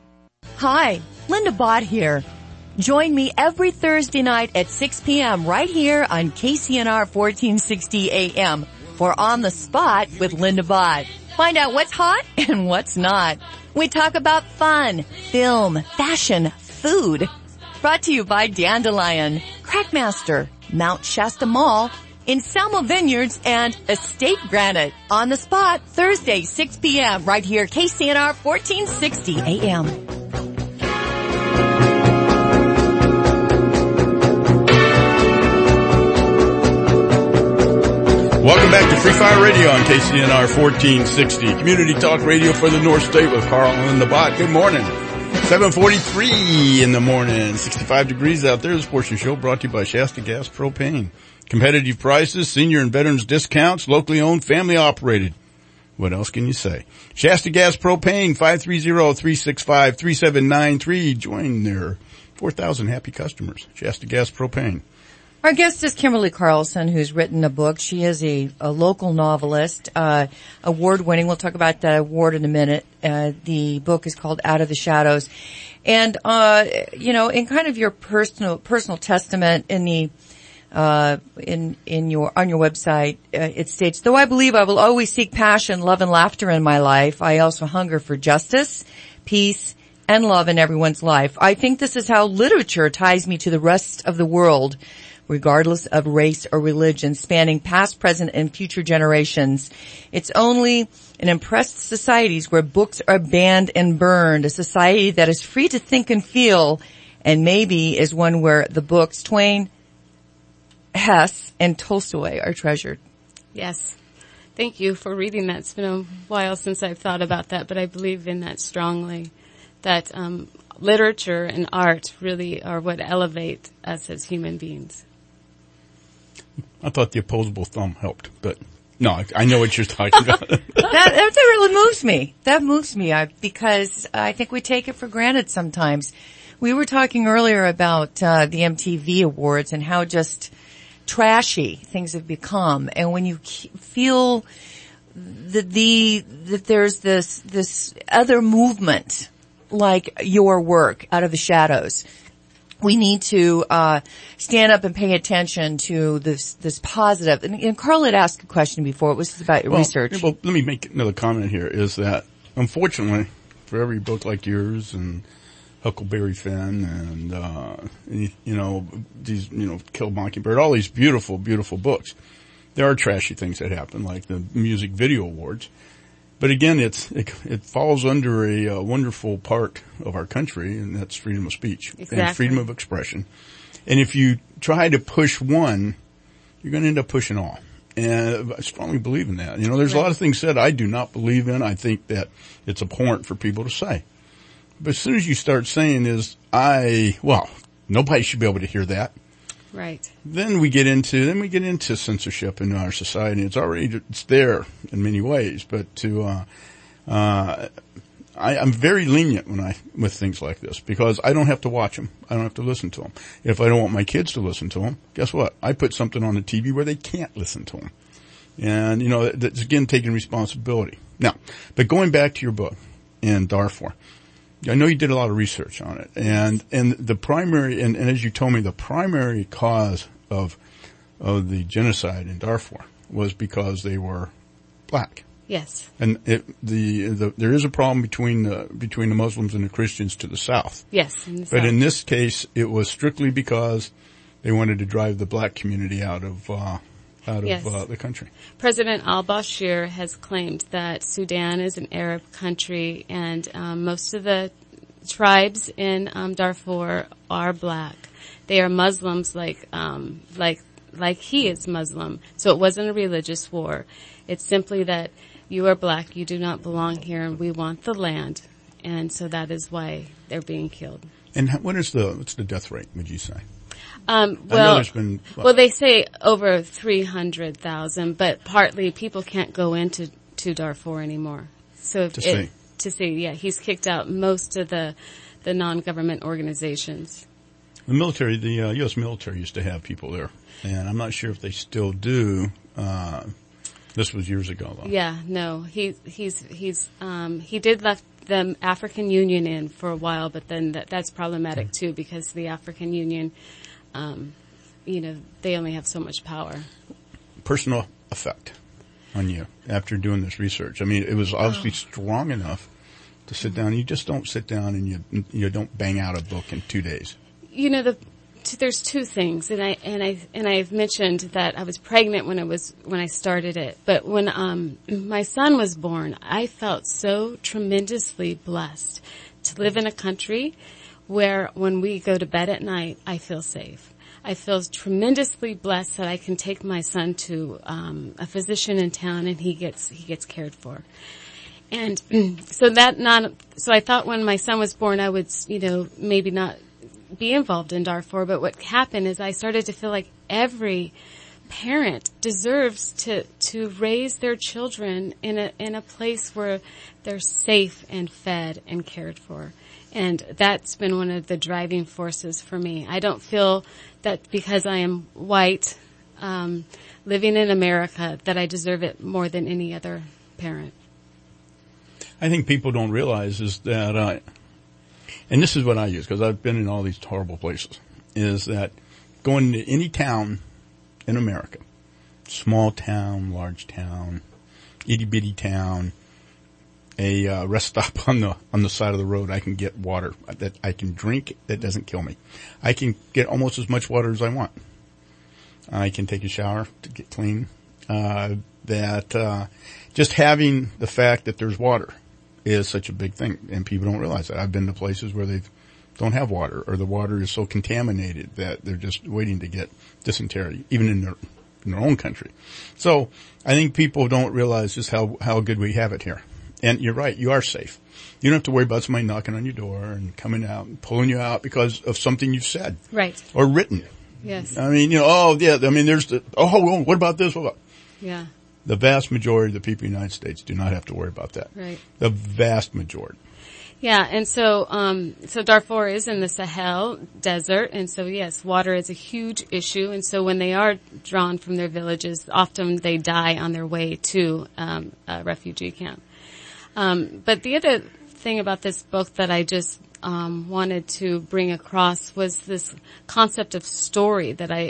Hi, Linda Bott here. Join me every Thursday night at 6 p.m. right here on KCNR 1460 AM for On the Spot with Linda Bott. Find out what's hot and what's not. We talk about fun, film, fashion, food. Brought to you by Dandelion, Crackmaster, Mount Shasta Mall, Inselma Vineyards, and Estate Granite. On the Spot, Thursday, 6 p.m. right here, KCNR 1460 AM. Welcome back to Free Fire Radio on KCNR 1460. Community Talk Radio for the North State with Carl and Linda Bott. Good morning. 7:43 in the morning. 65 degrees out there. This portion show brought to you by Shasta Gas Propane. Competitive prices, senior and veterans discounts, locally owned, family operated. What else can you say? Shasta Gas Propane, 530-365-3793. Join their 4,000 happy customers. Shasta Gas Propane. Our guest is Kimberly Carlson, who's written a book. She is a local novelist, award-winning. We'll talk about that award in a minute. The book is called Out of the Shadows. And, in kind of your personal testament in the, on your website, it states, though I believe I will always seek passion, love, and laughter in my life, I also hunger for justice, peace, and love in everyone's life. I think this is how literature ties me to the rest of the world. regardless of race or religion, spanning past, present, and future generations. It's only in oppressed societies where books are banned and burned, a society that is free to think and feel, and maybe is one where the books Twain, Hess, and Tolstoy are treasured. Yes. Thank you for reading that. It's been a while since I've thought about that, but I believe in that strongly, that literature and art really are what elevate us as human beings. I thought the opposable thumb helped, but no, I know what you're talking about. That really moves me. That moves me because I think we take it for granted sometimes. We were talking earlier about the MTV Awards and how just trashy things have become, and when you feel that there's this other movement like your work out of the shadows, we need to stand up and pay attention to this positive. And Carl had asked a question before. It was about your research. Well, let me make another comment here. Is that unfortunately for every book like yours and Huckleberry Finn and, these, Kill Mockingbird, all these beautiful, beautiful books. There are trashy things that happen, like the Music Video Awards. But again, it falls under a wonderful part of our country, and that's freedom of speech and freedom of expression. And if you try to push one, you're going to end up pushing all. And I strongly believe in that. There's a lot of things said I do not believe in. I think that it's abhorrent for people to say. But as soon as you start saying nobody should be able to hear that. Right. Then we get into censorship in our society. It's there in many ways, but I'm very lenient with things like this because I don't have to watch them. I don't have to listen to them. If I don't want my kids to listen to them, guess what? I put something on the TV where they can't listen to them. And, that's again taking responsibility. Now, but going back to your book in Darfur, I know you did a lot of research on it, and the primary, and as you told me, the primary cause of the genocide in Darfur was because they were black. Yes. And there is a problem between the Muslims and the Christians to the south. Yes. But in this case, it was strictly because they wanted to drive the black community out of the country. President al-Bashir has claimed that Sudan is an Arab country, and most of the tribes in Darfur are black. They are Muslims, like he is Muslim. So it wasn't a religious war. It's simply that you are black, you do not belong here, and we want the land, and so that is why they're being killed. And what's the death rate? Would you say? I know there's been, they say over 300,000, but partly people can't go into Darfur anymore. So to see, he's kicked out most of the non-government organizations. The military, the U.S. military used to have people there, and I'm not sure if they still do. This was years ago, though. Yeah, no, he did left the African Union in for a while, but then that's problematic too because the African Union, they only have so much power. Personal effect on you after doing this research. I mean, it was obviously strong enough to sit down. You just don't sit down and you don't bang out a book in 2 days. There's two things, and I've mentioned that I was pregnant when I started it. But when my son was born, I felt so tremendously blessed to live in a country where when we go to bed at night, I feel safe. I feel tremendously blessed that I can take my son to a physician in town and he gets cared for. And so I thought when my son was born, I would maybe not be involved in Darfur, but what happened is I started to feel like every parent deserves to raise their children in a place where they're safe and fed and cared for. And that's been one of the driving forces for me. I don't feel that because I am white, living in America, that I deserve it more than any other parent. I think people don't realize is that, and this is what I use because I've been in all these horrible places, is that going to any town in America, small town, large town, itty bitty town, a rest stop on the side of the road, I can get water that I can drink that doesn't kill me. I can get almost as much water as I want. I can take a shower to get clean. Just having the fact that there's water is such a big thing, and people don't realize that. I've been to places where they don't have water, or the water is so contaminated that they're just waiting to get dysentery, even in their own country. So I think people don't realize just how good we have it here. And you're right, you are safe. You don't have to worry about somebody knocking on your door and coming out and pulling you out because of something you've said. Right. Or written. Yes. I mean, there's what about this? What about? Yeah. The vast majority of the people in the United States do not have to worry about that. Right. The vast majority. Yeah, and so Darfur is in the Sahel desert, and so yes, water is a huge issue, and so when they are drawn from their villages, often they die on their way to a refugee camp. But the other thing about this book that I just wanted to bring across was this concept of story that I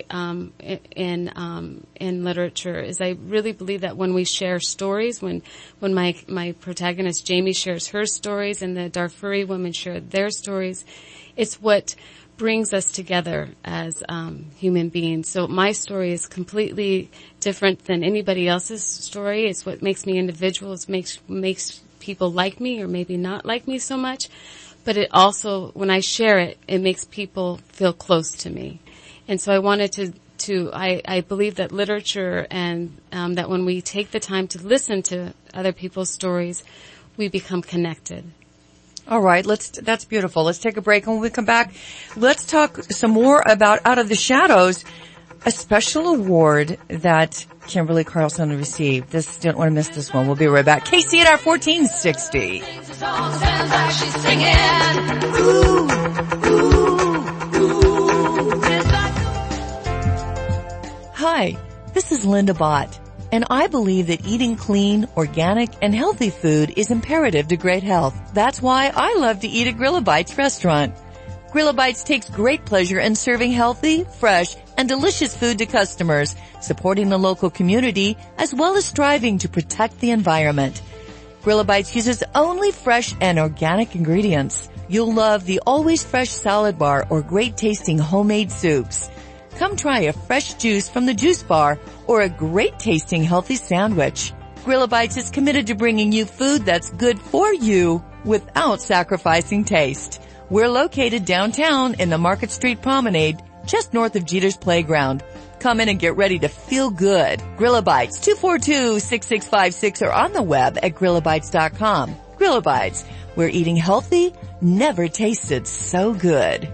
in literature is I really believe that when we share stories, when my protagonist Jamie shares her stories and the Darfuri women share their stories, it's what brings us together as human beings. So my story is completely different than anybody else's story. It's what makes me individual. It makes people like me or maybe not like me so much. But it also, when I share it, it makes people feel close to me. And so I wanted I believe that literature and that when we take the time to listen to other people's stories, we become connected. All right, that's beautiful. Let's take a break, and when we come back, let's talk some more about Out of the Shadows, a special award that Kimberly Carlson received. Don't want to miss this one. We'll be right back. KCNR 1460. Hi, this is Linda Bott, and I believe that eating clean, organic, and healthy food is imperative to great health. That's why I love to eat at Grillabites restaurant. Grillabites takes great pleasure in serving healthy, fresh, and delicious food to customers, supporting the local community, as well as striving to protect the environment. Grillabites uses only fresh and organic ingredients. You'll love the always fresh salad bar or great tasting homemade soups. Come try a fresh juice from the juice bar or a great tasting healthy sandwich. Grillabites is committed to bringing you food that's good for you without sacrificing taste. We're located downtown in the Market Street Promenade, just north of Jeter's Playground. Come in and get ready to feel good. Grillabites, 242-6656 or on the web at Grillabites.com. Grillabites, where eating healthy never tasted so good.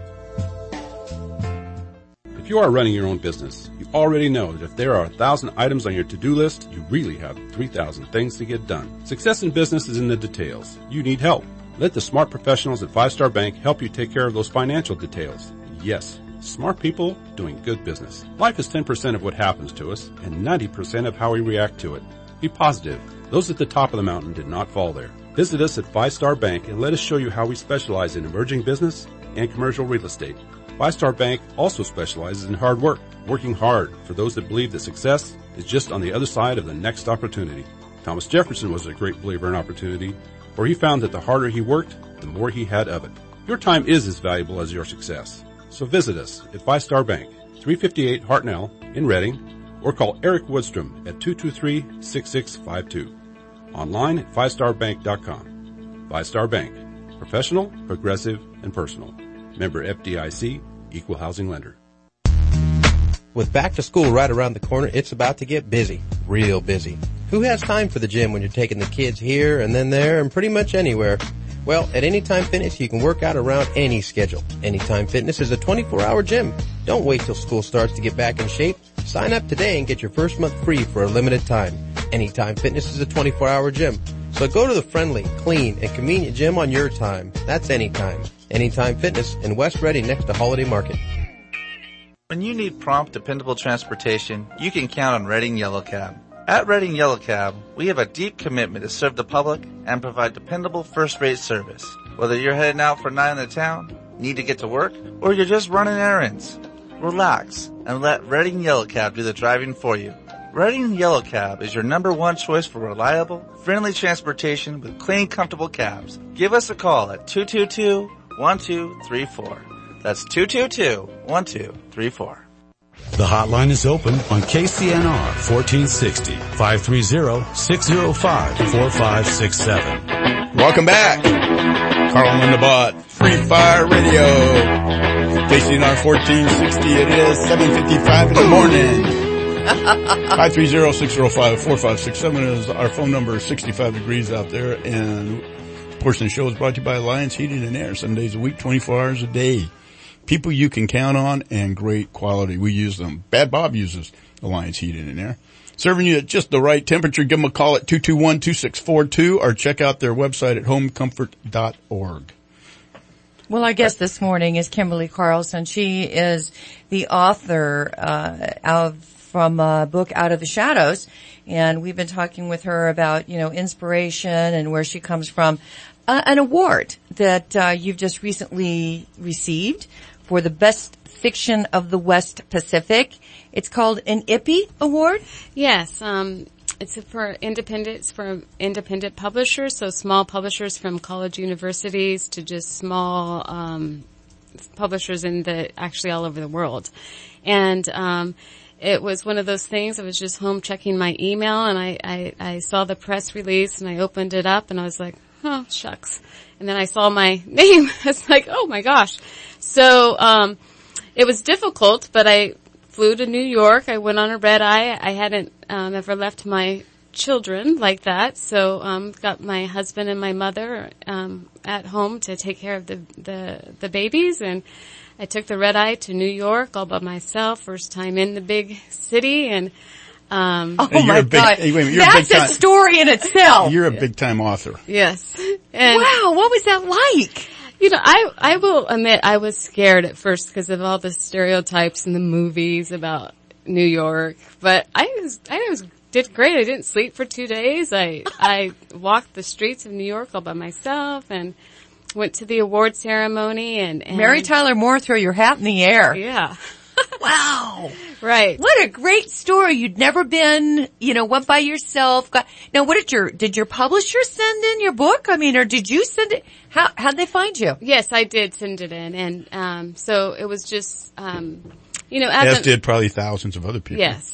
If you are running your own business, you already know that if there are 1,000 items on your to-do list, you really have 3,000 things to get done. Success in business is in the details. You need help. Let the smart professionals at Five Star Bank help you take care of those financial details. Yes, smart people doing good business. Life is 10% of what happens to us and 90% of how we react to it. Be positive. Those at the top of the mountain did not fall there. Visit us at Five Star Bank and let us show you how we specialize in emerging business and commercial real estate. Five Star Bank also specializes in hard work, working hard for those that believe that success is just on the other side of the next opportunity. Thomas Jefferson was a great believer in opportunity, for he found that the harder he worked, the more he had of it. Your time is as valuable as your success. So visit us at Five Star Bank, 358 Hartnell in Reading, or call Eric Woodstrom at 223-6652. Online at fivestarbank.com. Five Star Bank. Professional, progressive, and personal. Member FDIC, Equal Housing Lender. With back to school right around the corner, it's about to get busy. Real busy. Who has time for the gym when you're taking the kids here and then there and pretty much anywhere? Well, at Anytime Fitness, you can work out around any schedule. Anytime Fitness is a 24-hour gym. Don't wait till school starts to get back in shape. Sign up today and get your first month free for a limited time. Anytime Fitness is a 24-hour gym. So go to the friendly, clean, and convenient gym on your time. That's Anytime. Anytime Fitness in West Reading next to Holiday Market. When you need prompt, dependable transportation, you can count on Reading Yellow Cab. At Reading Yellow Cab, we have a deep commitment to serve the public and provide dependable first-rate service. Whether you're heading out for a night in the town, need to get to work, or you're just running errands, relax and let Reading Yellow Cab do the driving for you. Reading Yellow Cab is your #1 choice for reliable, friendly transportation with clean, comfortable cabs. Give us a call at 222-1234. That's 222-1234. The hotline is open on KCNR 1460, 530-605-4567. Welcome back. Carl and Linda Bott, Free Fire Radio. KCNR 1460, it is 7:55 in the morning. 530-605-4567 is our phone number. 65 degrees out there, and a portion of the show is brought to you by Alliance Heating and Air, 7 days a week, 24 hours a day. People you can count on and great quality. We use them. Bad Bob uses Alliance Heating and Air. Serving you at just the right temperature. Give them a call at 221-2642 or check out their website at homecomfort.org. Well, our guest this morning is Kimberly Carlson. She is the author from a book, Out of the Shadows, and we've been talking with her about, inspiration and where she comes from. An award that you've just recently received for the Best Fiction of the West Pacific. It's called an IPPY Award? Yes, it's for independent publishers, so small publishers from college universities to just small publishers actually all over the world. And it was one of those things. I was just home checking my email, and I saw the press release, and I opened it up, and I was like, oh, shucks. And then I saw my name. I was like, oh my gosh. So, it was difficult, but I flew to New York. I went on a red eye. I hadn't, ever left my children like that. So, got my husband and my mother, at home to take care of the babies. And I took the red eye to New York all by myself. First time in the big city. And, oh my God. That's a story in itself. You're a big time author. Yes. And wow. What was that like? I will admit I was scared at first because of all the stereotypes in the movies about New York, but I did great. I didn't sleep for 2 days. I walked the streets of New York all by myself and went to the award ceremony and Mary Tyler Moore, throw your hat in the air. Yeah. Wow. Right. What a great story. You'd never been, went by yourself. Now, did your publisher send in your book? I mean, or did you send it? How'd they find you? Yes, I did send it in. And, so it was just, as did probably thousands of other people. Yes.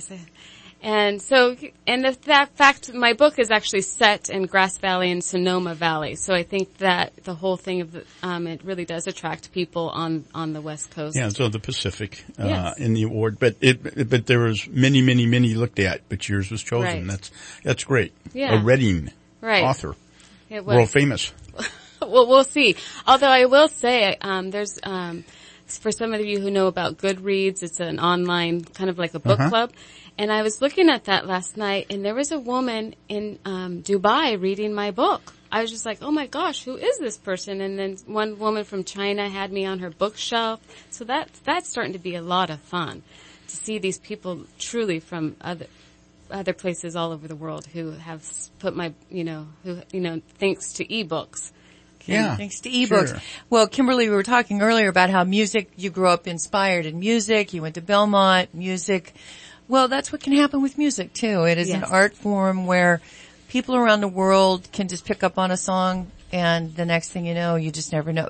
And so, that fact, my book is actually set in Grass Valley and Sonoma Valley. So I think that the whole thing of it really does attract people on the West Coast. Yeah, so the Pacific, yes. In the award. But there was many looked at, but yours was chosen. Right. That's great. Yeah. A Reading It author. was. World famous. Well, we'll see. Although I will say, there's, for some of you who know about Goodreads, it's an online kind of like a book club. And I was looking at that last night, and there was a woman in Dubai reading my book. I was just like, oh my gosh, who is this person? And then one woman from China had me on her bookshelf. So that's starting to be a lot of fun to see these people truly from other places all over the world who have put my, thanks to ebooks. Yeah. Thanks to ebooks. Sure. Well, Kimberly, we were talking earlier about how you grew up inspired in music. You went to Belmont, music. Well, that's what can happen with music too. It is an art form where people around the world can just pick up on a song, and the next thing you know, you just never know.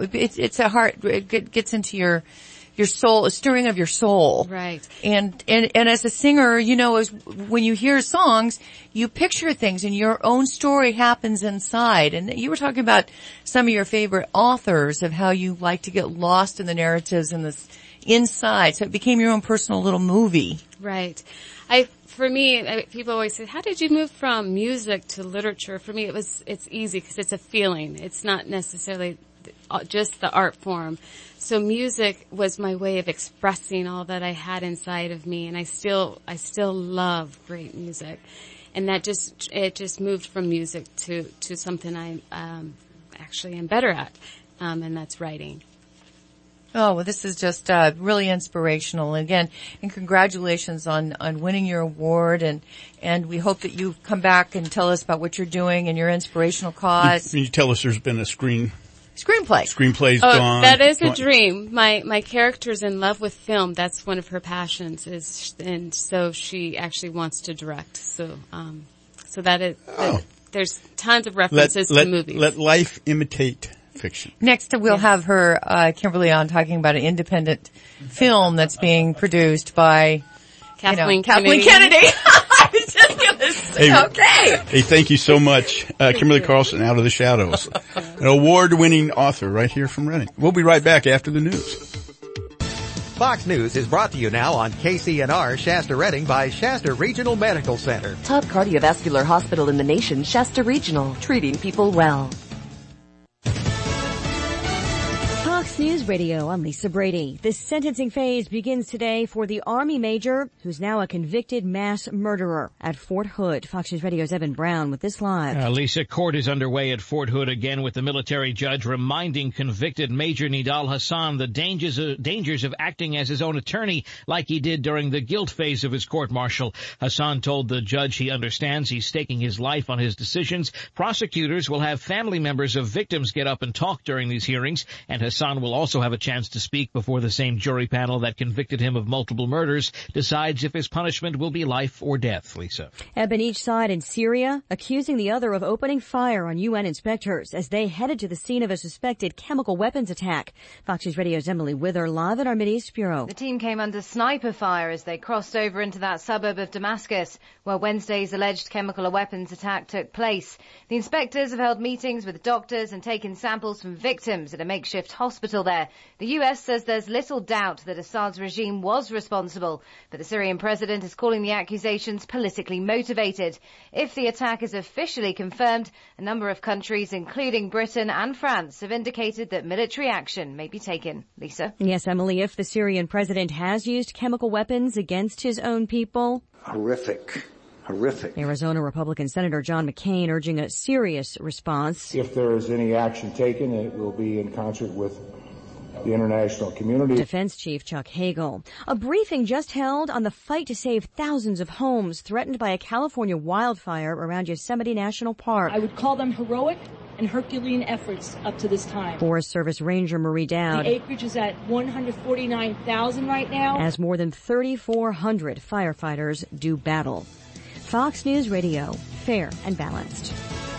It gets into your soul, a stirring of your soul. Right. And as a singer, when you hear songs, you picture things and your own story happens inside. And you were talking about some of your favorite authors, of how you like to get lost in the narratives and this inside. So it became your own personal little movie. Right. For me, people always say, how did you move from music to literature? For me, it's easy because it's a feeling. It's not necessarily just the art form. So music was my way of expressing all that I had inside of me, and I still love great music. And it just moved from music to something I actually am better at, and that's writing. Oh, well, this is just really inspirational. And congratulations on winning your award, and we hope that you come back and tell us about what you're doing and your inspirational cause. Can you tell us there's been a screenplay? Screenplay's gone. That is a dream. My character's in love with film. That's one of her passions, and so she actually wants to direct. So there's tons of references to movies. Let life imitate fiction. Next, we'll have her, Kimberly, on talking about an independent film that's being produced by Kathleen Kennedy. I was just going to say, okay. Hey, thank you so much, Kimberly Carlson, Out of the Shadows, an award-winning author right here from Reading. We'll be right back after the news. Fox News is brought to you now on KCNR Shasta Reading by Shasta Regional Medical Center. Top cardiovascular hospital in the nation, Shasta Regional, treating people well. Fox News Radio, I'm Lisa Brady. The sentencing phase begins today for the Army major who's now a convicted mass murderer at Fort Hood. Fox News Radio's Evan Brown with this live. Lisa, court is underway at Fort Hood again with the military judge reminding convicted Major Nidal Hassan the dangers of acting as his own attorney like he did during the guilt phase of his court-martial. Hassan told the judge he understands he's staking his life on his decisions. Prosecutors will have family members of victims get up and talk during these hearings, and Hassan will also have a chance to speak before the same jury panel that convicted him of multiple murders decides if his punishment will be life or death. Lisa. Eben each side in Syria accusing the other of opening fire on UN inspectors as they headed to the scene of a suspected chemical weapons attack. Fox News Radio's Emily Wither live at our Mideast Bureau. The team came under sniper fire as they crossed over into that suburb of Damascus where Wednesday's alleged chemical weapons attack took place. The inspectors have held meetings with doctors and taken samples from victims at a makeshift hospital there. The US says there's little doubt that Assad's regime was responsible, but the Syrian president is calling the accusations politically motivated. If the attack is officially confirmed, a number of countries, including Britain and France, have indicated that military action may be taken. Lisa? Yes, Emily, if the Syrian president has used chemical weapons against his own people. Horrific. Arizona Republican Senator John McCain urging a serious response. If there is any action taken, it will be in concert with the international community. Defense Chief Chuck Hagel. A briefing just held on the fight to save thousands of homes threatened by a California wildfire around Yosemite National Park. I would call them heroic and Herculean efforts up to this time. Forest Service Ranger Marie Dowd. The acreage is at 149,000 right now. As more than 3,400 firefighters do battle. Fox News Radio, fair and balanced.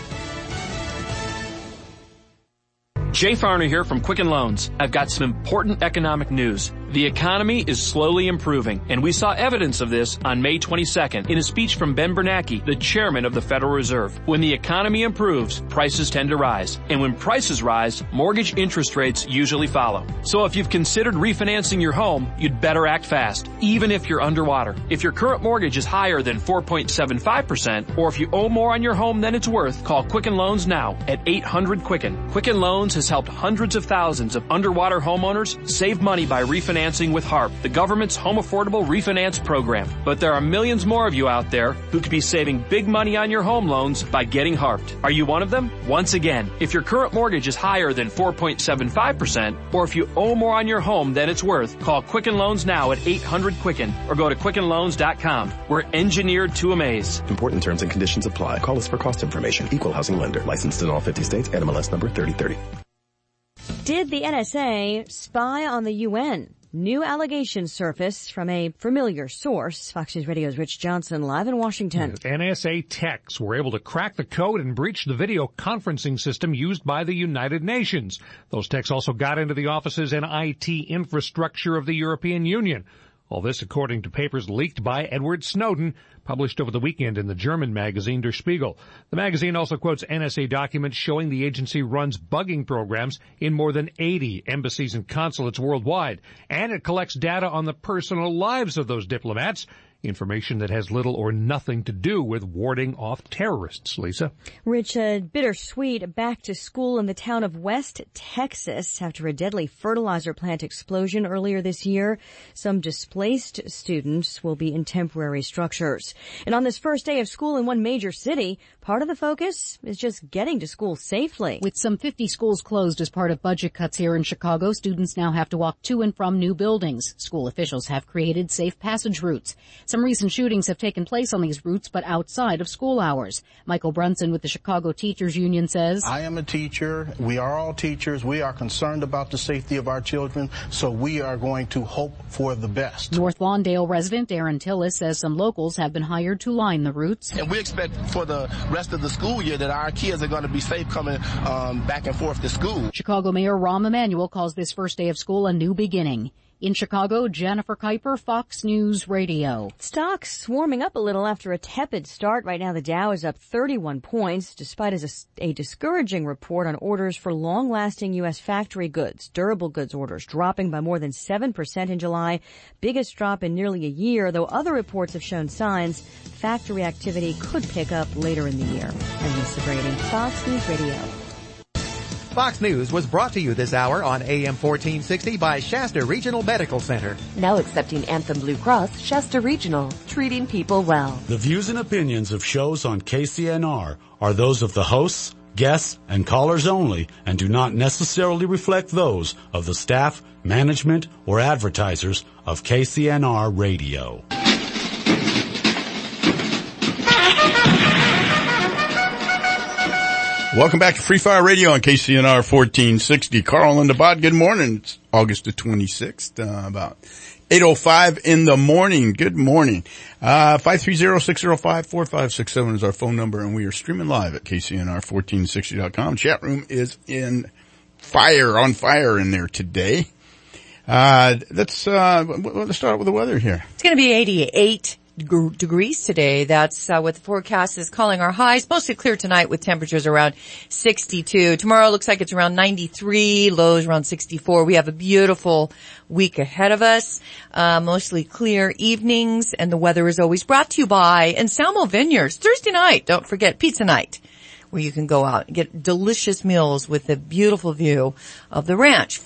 Jay Farner here from Quicken Loans. I've got some important economic news. The economy is slowly improving, and we saw evidence of this on May 22nd in a speech from Ben Bernanke, the chairman of the Federal Reserve. When the economy improves, prices tend to rise. And when prices rise, mortgage interest rates usually follow. So if you've considered refinancing your home, you'd better act fast, even if you're underwater. If your current mortgage is higher than 4.75%, or if you owe more on your home than it's worth, call Quicken Loans now at 800-QUICKEN. Quicken Loans has helped hundreds of thousands of underwater homeowners save money by refinancing with HARP, the government's home affordable refinance program. But there are millions more of you out there who could be saving big money on your home loans by getting HARPed. Are you one of them? Once again, if your current mortgage is higher than 4.75%, or if you owe more on your home than it's worth, call Quicken Loans now at 800-QUICKEN or go to QuickenLoans.com. We're engineered to amaze. Important terms and conditions apply. Call us for cost information. Equal housing lender. Licensed in all 50 states. NMLS number 3030. Did the NSA spy on the UN? New allegations surface from a familiar source. Fox News Radio's Rich Johnson live in Washington. NSA techs were able to crack the code and breach the video conferencing system used by the United Nations. Those techs also got into the offices and IT infrastructure of the European Union. All this according to papers leaked by Edward Snowden, published over the weekend in the German magazine Der Spiegel. The magazine also quotes NSA documents showing the agency runs bugging programs in more than 80 embassies and consulates worldwide, and it collects data on the personal lives of those diplomats, information that has little or nothing to do with warding off terrorists. Lisa? Rich, bittersweet back to school in the town of West Texas after a deadly fertilizer plant explosion earlier this year. Some displaced students will be in temporary structures. And on this first day of school in one major city, part of the focus is just getting to school safely. With some 50 schools closed as part of budget cuts here in Chicago, students now have to walk to and from new buildings. School officials have created safe passage routes. Some recent shootings have taken place on these routes, but outside of school hours. Michael Brunson with the Chicago Teachers Union says, I am a teacher. We are all teachers. We are concerned about the safety of our children, so we are going to hope for the best. North Lawndale resident Aaron Tillis says some locals have been hired to line the routes. And we expect for the rest of the school year that our kids are going to be safe coming back and forth to school. Chicago Mayor Rahm Emanuel calls this first day of school a new beginning. In Chicago, Jennifer Kuiper, Fox News Radio. Stocks warming up a little after a tepid start. Right now the Dow is up 31 points, despite a discouraging report on orders for long-lasting U.S. factory goods. Durable goods orders dropping by more than 7% in July. Biggest drop in nearly a year, though other reports have shown signs factory activity could pick up later in the year. I'm Lisa Brady, Fox News Radio. Fox News was brought to you this hour on AM 1460 by Shasta Regional Medical Center. Now accepting Anthem Blue Cross, Shasta Regional, treating people well. The views and opinions of shows on KCNR are those of the hosts, guests, and callers only and do not necessarily reflect those of the staff, management, or advertisers of KCNR Radio. Welcome back to Free Fire Radio on KCNR 1460. Carl and DeBot, good morning. It's August the 26th, about 8:05 in the morning. Good morning. 530-605-4567 is our phone number, and we are streaming live at KCNR1460.com. Chat room is on fire in there today. Let's start with the weather here. It's going to be 88 degrees today. That's what the forecast is calling our highs. Mostly clear tonight with temperatures around 62. Tomorrow looks like it's around 93, lows around 64. We have a beautiful week ahead of us. Mostly clear evenings, and the weather is always brought to you by Anselmo Vineyards. Thursday night, don't forget pizza night, where you can go out and get delicious meals with a beautiful view of the ranch.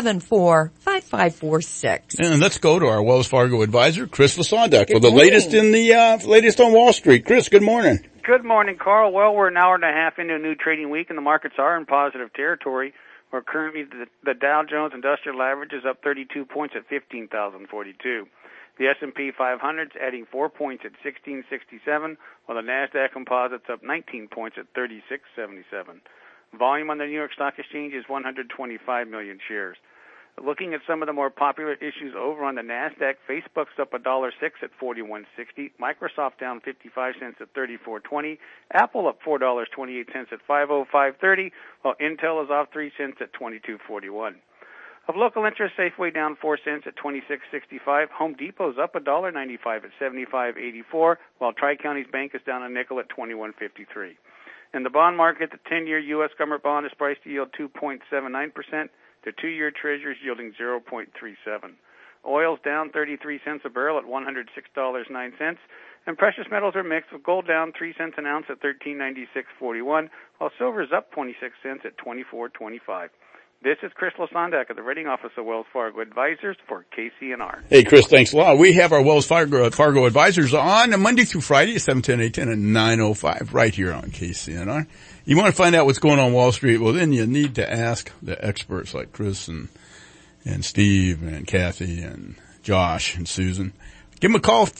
474-5546. And let's go to our Wells Fargo advisor, Chris Lasondak, for the latest latest on Wall Street. Chris, good morning. Good morning, Carl. Well, we're an hour and a half into a new trading week, and the markets are in positive territory. Where currently the Dow Jones Industrial Average is up 32 points at 15,042. The S&P 500's adding 4 points at 1667, while the NASDAQ Composite's up 19 points at 3677. Volume on the New York Stock Exchange is 125 million shares. Looking at some of the more popular issues over on the NASDAQ, Facebook's up $1.06 at 41.60, Microsoft down 55 cents at 34.20, Apple up $4.28 at 505.30, while Intel is off 3 cents at 22.41. Of local interest, Safeway down 4 cents at 26.65. Home Depot's up $1.95 at 75.84, while Tri-Counties Bank is down a nickel at 21.53. In the bond market, the 10-year U.S. government bond is priced to yield 2.79%. The 2-year Treasury's yielding 0.37. Oil's down 33 cents a barrel at $106.09. And precious metals are mixed, with gold down 3 cents an ounce at $13.9641, while silver is up 26 cents at $24.25. This is Chris Lasondak of the Rating Office of Wells Fargo Advisors for KCNR. Hey, Chris, thanks a lot. We have our Wells Fargo Advisors on Monday through Friday at 7:10, 8:10, and 9:05 right here on KCNR. You want to find out what's going on Wall Street? Well, then you need to ask the experts like Chris and Steve and Kathy and Josh and Susan. Give them a call,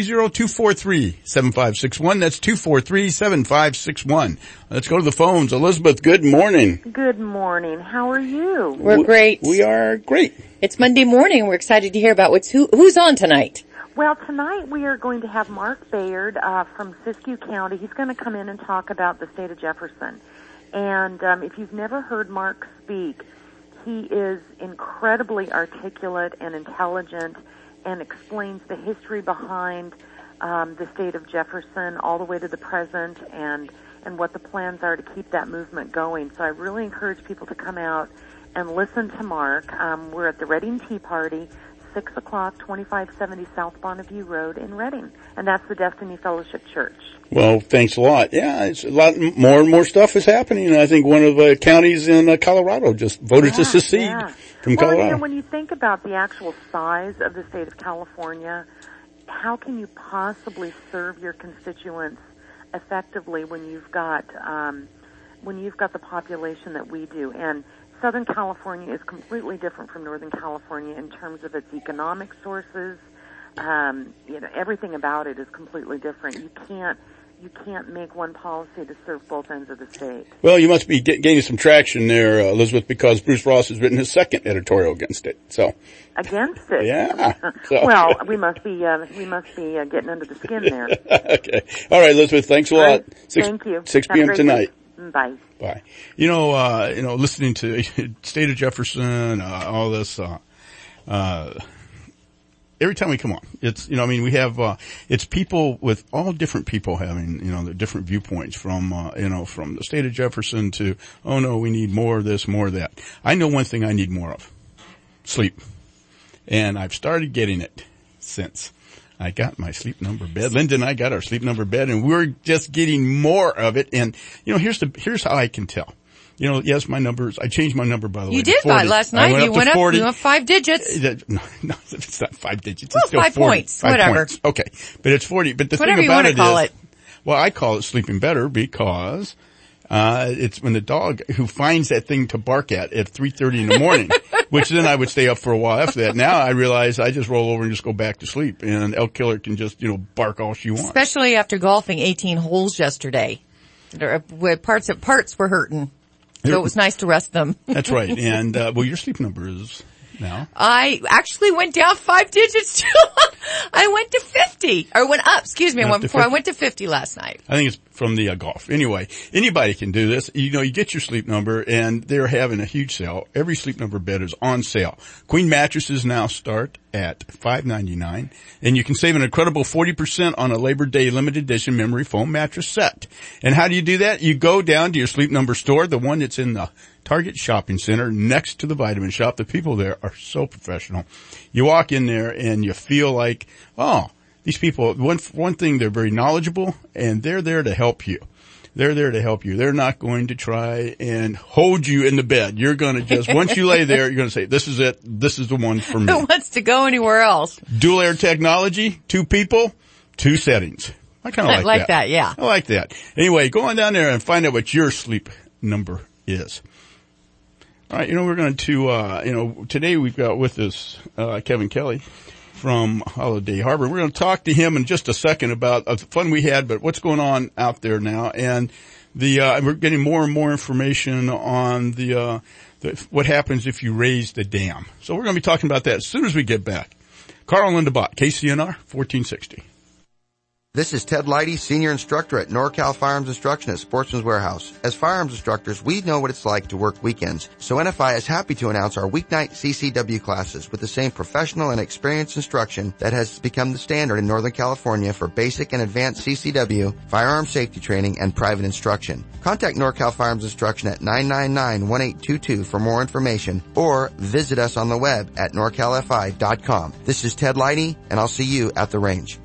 530-243-7561. That's 243-7561. Let's go to the phones. Elizabeth, good morning. Good morning. How are you? We're great. We are great. It's Monday morning. We're excited to hear about who's on tonight. Well, tonight we are going to have Mark Bayard from Siskiyou County. He's going to come in and talk about the state of Jefferson. And if you've never heard Mark speak, he is incredibly articulate and intelligent and explains the history behind the state of Jefferson all the way to the present and what the plans are to keep that movement going. So I really encourage people to come out and listen to Mark. We're at the Reading Tea Party, 6 o'clock, 2570 South Bonneview Road in Reading, and that's the Destiny Fellowship Church. Well, thanks a lot. Yeah, it's a lot more and more stuff is happening. I think one of the counties in Colorado just voted to secede from Colorado. Well, when you think about the actual size of the state of California, how can you possibly serve your constituents effectively when you've got the population that we do? And Southern California is completely different from Northern California in terms of its economic sources, everything about it is completely different. You can't make one policy to serve both ends of the state. Well, you must be gaining some traction there, Elizabeth, because Bruce Ross has written his second editorial against it. So against it, yeah. So. Well, we must be getting under the skin there. Okay. All right, Elizabeth. Thanks a lot. Thank you. 6 p.m. tonight. Bye. Bye. Listening to State of Jefferson, all this. Every time we come on, it's, we have, it's people with all different people having, the different viewpoints from the state of Jefferson to, oh no, we need more of this, more of that. I know one thing I need more of. Sleep. And I've started getting it since I got my Sleep Number bed. Linda and I got our Sleep Number bed, and we're just getting more of it. And, here's how I can tell. Yes, my numbers, I changed my number, by the way. You did buy last night. You went up 5 digits. No, it's not 5 digits. Well, it's still 5 40. points. Whatever. Points. Okay. But it's 40. But the Whatever thing about you want to call it. Well, I call it Sleeping Better because, it's when the dog who finds that thing to bark at 3:30 in the morning, which then I would stay up for a while after that. Now I realize I just roll over and just go back to sleep, and Elk Killer can just, bark all she wants. Especially after golfing 18 holes yesterday. Where parts were hurting. So it was nice to rest them. That's right. And, your Sleep Number is now? I actually went down 5 digits too. I went to 50. Or went up, excuse me. I went to 50 last night. I think it's from the golf. Anyway, anybody can do this. You get your Sleep Number, and they're having a huge sale. Every Sleep Number bed is on sale. Queen mattresses now start at $5.99, and you can save an incredible 40% on a Labor Day limited edition memory foam mattress set. And how do you do that? You go down to your Sleep Number store, the one that's in the Target Shopping Center next to the Vitamin Shop. The people there are so professional. You walk in there and you feel like, oh, these people, one thing, they're very knowledgeable, and they're there to help you. They're there to help you. They're not going to try and hold you in the bed. You're going to just, once you lay there, you're going to say, this is it. This is the one for me. Who wants to go anywhere else? Dual air technology, 2 people, 2 settings. I kind of like that. Yeah. I like that. Anyway, go on down there and find out what your Sleep Number is. All right, we're going to, today we've got with us, Kevin Kelly from Holiday Harbor. We're going to talk to him in just a second about the fun we had, but what's going on out there now. And we're getting more and more information on what happens if you raise the dam. So we're going to be talking about that as soon as we get back. Carl and Linda Bott, KCNR 1460. This is Ted Leidy, Senior Instructor at NorCal Firearms Instruction at Sportsman's Warehouse. As firearms instructors, we know what it's like to work weekends, so NFI is happy to announce our weeknight CCW classes with the same professional and experienced instruction that has become the standard in Northern California for basic and advanced CCW, firearm safety training, and private instruction. Contact NorCal Firearms Instruction at 999-1822 for more information, or visit us on the web at norcalfi.com. This is Ted Leidy, and I'll see you at the range.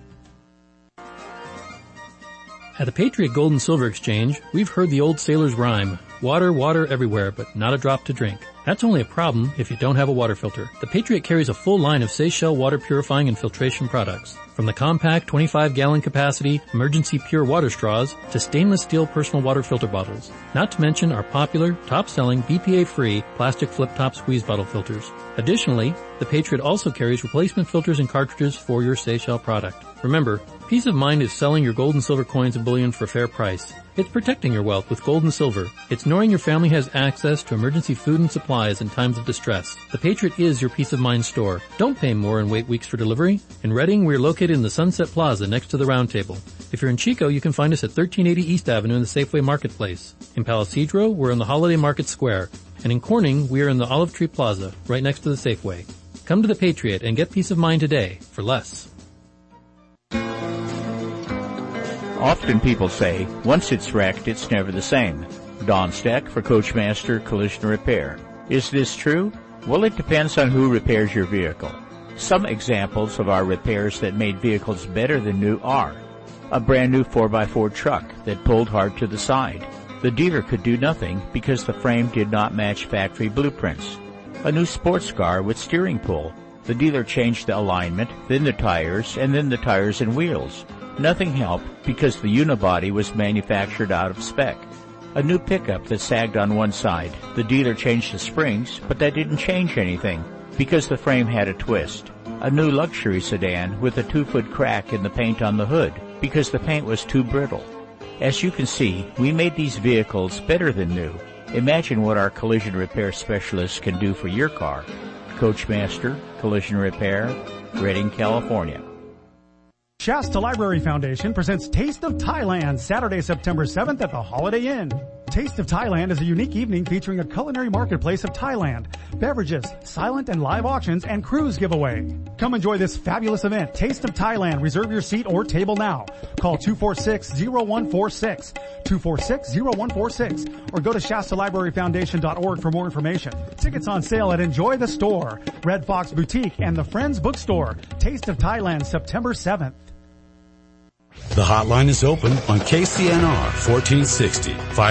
At the Patriot Gold and Silver Exchange, we've heard the old sailor's rhyme, water, water everywhere, but not a drop to drink. That's only a problem if you don't have a water filter. The Patriot carries a full line of Seychelles water purifying and filtration products. From the compact 25-gallon capacity emergency pure water straws to stainless steel personal water filter bottles. Not to mention our popular, top-selling, BPA-free plastic flip-top squeeze bottle filters. Additionally, the Patriot also carries replacement filters and cartridges for your Seychelles product. Remember, peace of mind is selling your gold and silver coins and bullion for a fair price. It's protecting your wealth with gold and silver. It's knowing your family has access to emergency food and supplies in times of distress. The Patriot is your peace of mind store. Don't pay more and wait weeks for delivery. In Redding, we're located in the Sunset Plaza next to the Round Table. If you're in Chico, you can find us at 1380 East Avenue in the Safeway Marketplace. In Palo Cedro, we're in the Holiday Market Square. And in Corning, we are in the Olive Tree Plaza, right next to the Safeway. Come to the Patriot and get peace of mind today for less. Often people say, once it's wrecked, it's never the same. Don Steck for Coachmaster Collision Repair. Is this true? Well, it depends on who repairs your vehicle. Some examples of our repairs that made vehicles better than new are a brand new 4x4 truck that pulled hard to the side. The dealer could do nothing because the frame did not match factory blueprints. A new sports car with steering pull. The dealer changed the alignment, then the tires, and then the tires and wheels. Nothing helped because the unibody was manufactured out of spec. A new pickup that sagged on one side. The dealer changed the springs, but that didn't change anything because the frame had a twist. a new luxury sedan with a 2-foot crack in the paint on the hood because the paint was too brittle. As you can see, we made these vehicles better than new. Imagine what our collision repair specialists can do for your car. Coachmaster Collision Repair, Redding, California. Shasta Library Foundation presents Taste of Thailand, Saturday, September 7th at the Holiday Inn. Taste of Thailand is a unique evening featuring a culinary marketplace of Thailand, beverages, silent and live auctions, and cruise giveaway. Come enjoy this fabulous event, Taste of Thailand. Reserve your seat or table now. Call 246-0146, 246-0146, or go to ShastaLibraryFoundation.org for more information. Tickets on sale at Enjoy the Store, Red Fox Boutique, and the Friends Bookstore. Taste of Thailand, September 7th. The hotline is open on KCNR 1460,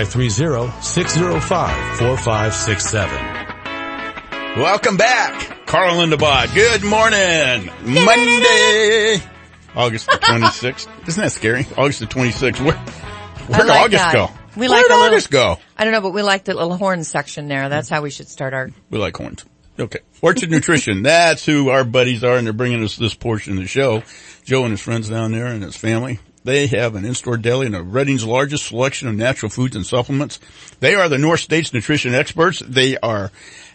530-605-4567. Welcome back. Carl and Lindabad. Good morning. Monday, August the 26th. Isn't that scary? August the 26th. Where'd August go? Where'd August go? I don't know, but we like the little horn section there. That's how we should start our... We like horns. Okay. Orchard Nutrition. That's who our buddies are, and they're bringing us this portion of the show. Joe and his friends down there and his family. They have an in-store deli and Redding's largest selection of natural foods and supplements. They are the North State's nutrition experts. They are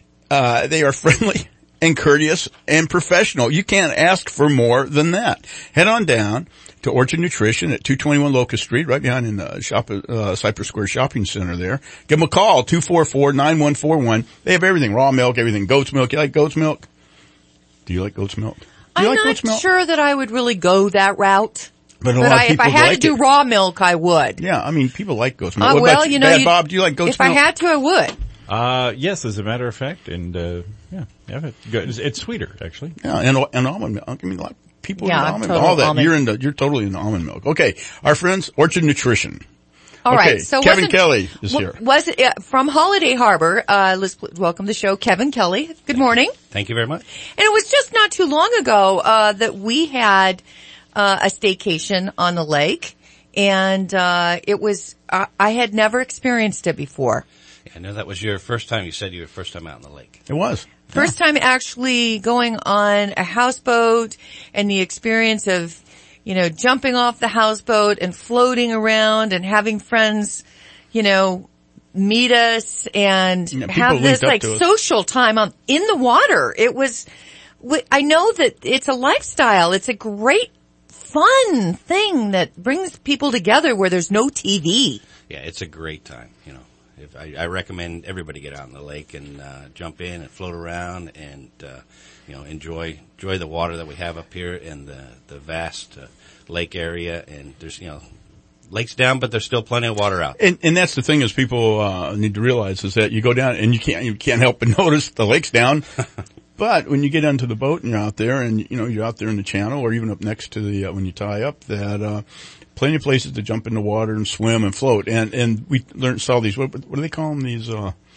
friendly and courteous and professional. You can't ask for more than that. Head on down to Orchard Nutrition at 221 Locust Street, right behind in the Cypress Square Shopping Center there. Give them a call, 244-9141. They have everything, raw milk, everything, goat's milk. You like goat's milk? Do you like goat's milk? I'm not sure that I would really go that route. But if I had to do raw milk, I would. Yeah, I mean, people like goat's milk. What about Bad Bob? Do you like goat's milk? If I had to, I would. Yes, as a matter of fact, and it's sweeter actually. Yeah, and almond milk. I mean, a lot of people yeah, eat almond milk. All that almond. You're totally into almond milk. Okay, our friends, Orchard Nutrition. All right, so Kevin Kelly is here. Was it from Holiday Harbor? Let's welcome to the show, Kevin Kelly. Good morning. Thank you very much. And it was just not too long ago that we had a staycation on the lake, and it was I had never experienced it before. Yeah, I know that was your first time. You said you were first time out on the lake. It was. First time actually going on a houseboat, and the experience of, you know, jumping off the houseboat and floating around and having friends, you know, meet us and have this like social time in the water. It was, I know that it's a lifestyle. It's a great fun thing that brings people together where there's no TV. Yeah, it's a great time, you know. I recommend everybody get out on the lake and jump in and float around and you know, enjoy the water that we have up here and the vast lake area. And there's, you know, lake's down, but there's still plenty of water out. And that's the thing is people need to realize is that you go down and you can't help but notice the lake's down. But when you get onto the boat and you're out there and, you know, you're out there in the channel or even up next to the, when you tie up, that, plenty of places to jump in the water and swim and float. And we saw these, what do they call them? These,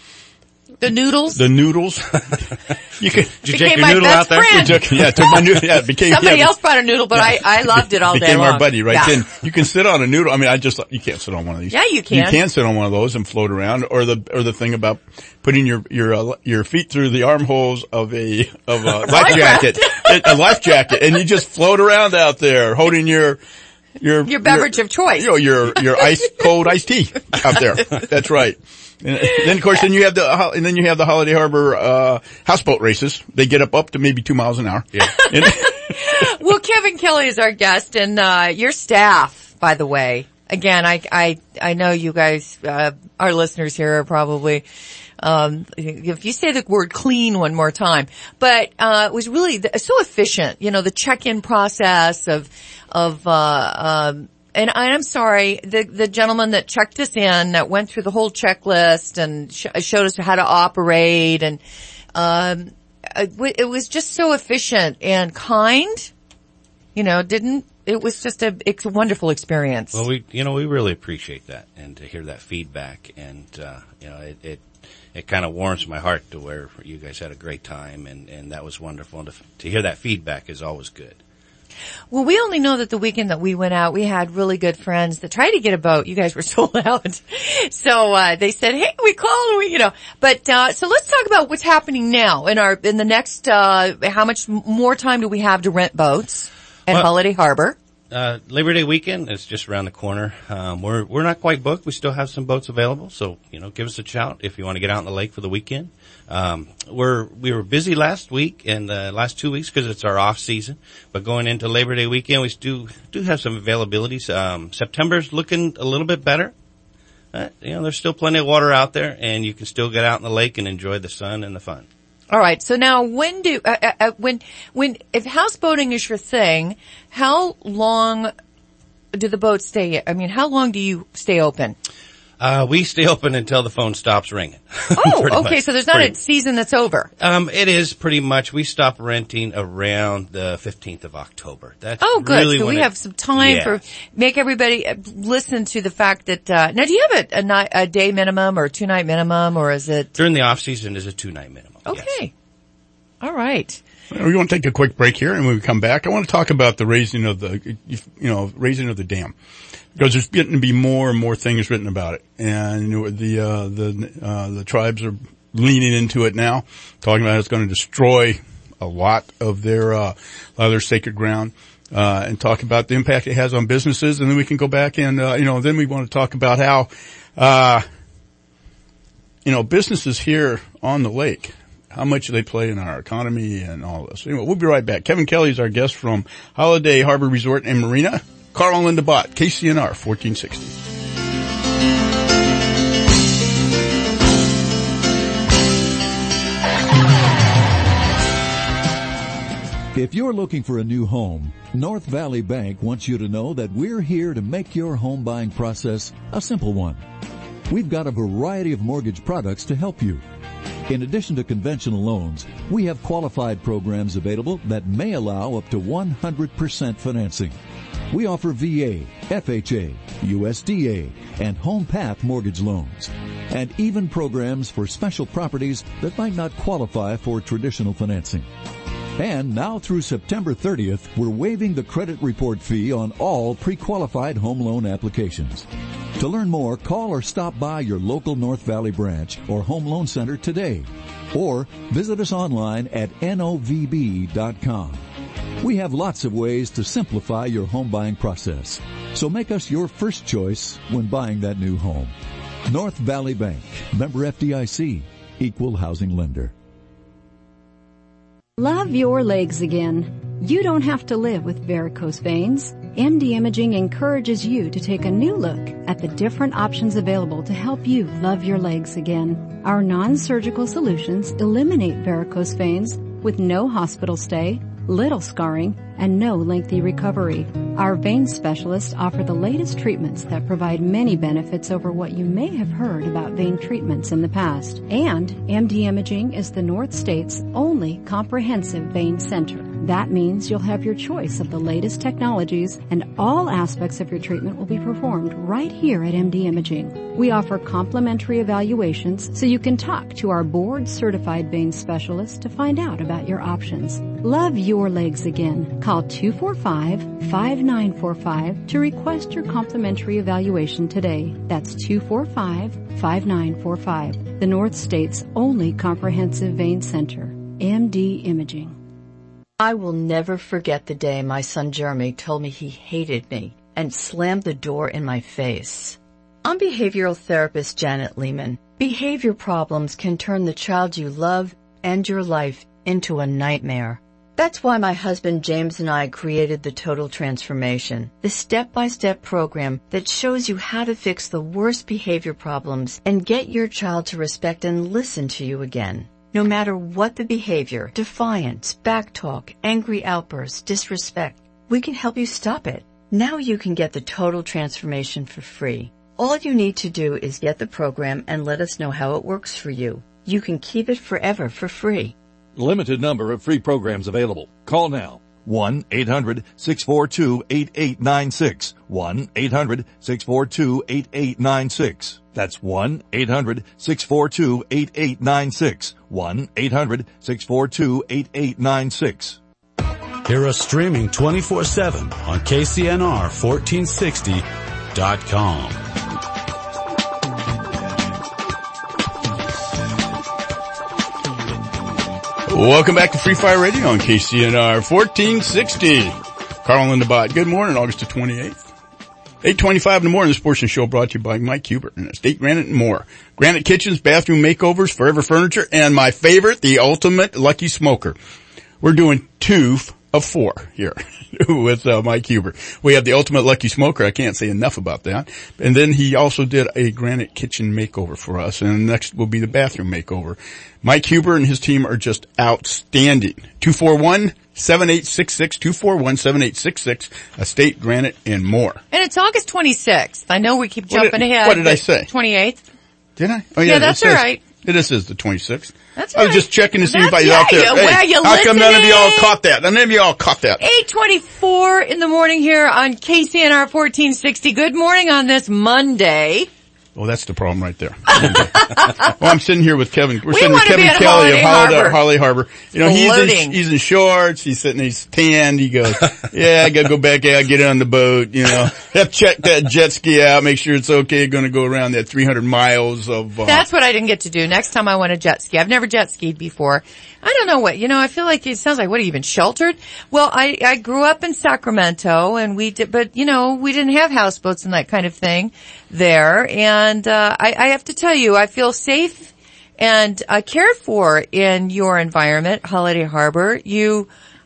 the noodles? The noodles. Did you take your noodle out there? Took my noodle. Yeah, somebody else brought a noodle, but I loved it all day long. Became our buddy, right? Yeah. Then you can sit on a noodle. I mean, you can't sit on one of these. Yeah, you can. You can sit on one of those and float around, or the thing about putting your feet through the armholes of a life jacket, a life jacket, and you just float around out there holding your beverage of choice. You know, your cold iced tea out there. That's right. And then of course, then you have the Holiday Harbor, houseboat races. They get up to maybe 2 miles an hour. Yeah. Well, Kevin Kelly is our guest and, your staff, by the way. Again, I know you guys, our listeners here are probably, if you say the word clean one more time, but, it was really so efficient, you know, the check-in process and I'm sorry, the gentleman that checked us in, that went through the whole checklist and showed us how to operate, and it was just so efficient and kind. You know, it was just it's a wonderful experience. Well, we really appreciate that, and to hear that feedback, and you know, it kind of warms my heart to where you guys had a great time, and that was wonderful. And to hear that feedback is always good. Well, we only know that the weekend that we went out, we had really good friends that tried to get a boat. You guys were sold out. So, they said, hey, we called, But, so let's talk about what's happening now in the next, how much more time do we have to rent boats at Holiday Harbor? Labor Day weekend is just around the corner. We're not quite booked. We still have some boats available. So, give us a shout if you want to get out on the lake for the weekend. We were busy last week and the last 2 weeks because it's our off season. But going into Labor Day weekend, we do have some availabilities. September's looking a little bit better. There's still plenty of water out there and you can still get out in the lake and enjoy the sun and the fun. All right. So now if houseboating is your thing, how long do the boats stay? I mean, how long do you stay open? We stay open until the phone stops ringing. Oh, okay. So there's not a season that's over. It is pretty much. We stop renting around the 15th of October. That's good. Really so we have some time make everybody listen to the fact that, now do you have a day minimum or 2-night minimum or is it? During the off season is a 2-night minimum. Okay. Yes. All right. We want to take a quick break here, and when we come back, I want to talk about the raising of the dam, because there's getting to be more and more things written about it, and the tribes are leaning into it now, talking about it's going to destroy a lot of their sacred ground, and talk about the impact it has on businesses, and then we can go back and then we want to talk about how businesses here on the lake, how much they play in our economy and all this. We'll be right back. Kevin Kelly is our guest from Holiday Harbor Resort and Marina. Carl and Linda Bott, KCNR 1460. If you're looking for a new home, North Valley Bank wants you to know that we're here to make your home buying process a simple one. We've got a variety of mortgage products to help you. In addition to conventional loans, we have qualified programs available that may allow up to 100% financing. We offer VA, FHA, USDA, and HomePath mortgage loans, and even programs for special properties that might not qualify for traditional financing. And now through September 30th, we're waiving the credit report fee on all pre-qualified home loan applications. To learn more, call or stop by your local North Valley branch or home loan center today, or visit us online at novb.com. We have lots of ways to simplify your home buying process, so make us your first choice when buying that new home. North Valley Bank, member FDIC, equal housing lender. Love your legs again. You don't have to live with varicose veins. MD Imaging encourages you to take a new look at the different options available to help you love your legs again. Our non-surgical solutions eliminate varicose veins with no hospital stay, little scarring, and no lengthy recovery. Our vein specialists offer the latest treatments that provide many benefits over what you may have heard about vein treatments in the past. And MD Imaging is the North State's only comprehensive vein center. That means you'll have your choice of the latest technologies, and all aspects of your treatment will be performed right here at MD Imaging. We offer complimentary evaluations so you can talk to our board-certified vein specialist to find out about your options. Love your legs again. Call 245-5945 to request your complimentary evaluation today. That's 245-5945. The North State's only comprehensive vein center, MD Imaging. I will never forget the day my son Jeremy told me he hated me and slammed the door in my face. I'm behavioral therapist Janet Lehman. Behavior problems can turn the child you love and your life into a nightmare. That's why my husband James and I created the Total Transformation, the step-by-step program that shows you how to fix the worst behavior problems and get your child to respect and listen to you again. No matter what the behavior, defiance, backtalk, angry outbursts, disrespect, we can help you stop it. Now you can get the Total Transformation for free. All you need to do is get the program and let us know how it works for you. You can keep it forever for free. Limited number of free programs available. Call now. 1-800-642-8896. 1-800-642-8896. That's 1-800-642-8896. 1-800-642-8896. Hear us streaming 24/7 on KCNR1460.com. Welcome back to Free Fire Radio on KCNR 1460. Carl and Linda Bott. Good morning, August the 28th. 8:25 in the morning, this portion of the show brought to you by Mike Hubert and Estate Granite and more. Granite kitchens, bathroom makeovers, forever furniture, and my favorite, the ultimate Lucky Smoker. We're doing 2 of 4 here with Mike Hubert. We have the ultimate Lucky Smoker. I can't say enough about that. And then he also did a granite kitchen makeover for us. And next will be the bathroom makeover. Mike Hubert and his team are just outstanding. 241-7866, 241-7866, Estate Granite and more. And it's August 26th. I know we keep jumping ahead. What did I say? 28th. Did I? Oh yeah, that's all right. This is the 26th. That's I was just checking to see if anybody's out there. How come none of y'all caught that? None of y'all caught that. 8:24 in the morning here on KCNR 1460. Good morning on this Monday. Well, that's the problem right there. Well, I'm sitting here with Kevin. We're sitting with Kevin Kelly of Holiday Harbor. You know, he's in shorts. He's sitting, he's tanned. He goes, yeah, I gotta go back out, get on the boat, you know. Have to check that jet ski out, make sure it's okay, gonna go around that 300 miles of, That's what I didn't get to do. Next time I want to jet ski. I've never jet skied before. I don't know what, I feel like it sounds like, what, are you even sheltered? Well, I grew up in Sacramento and we did, but we didn't have houseboats and that kind of thing there. And, I have to tell you, I feel safe and, cared for in your environment, Holiday Harbor. You,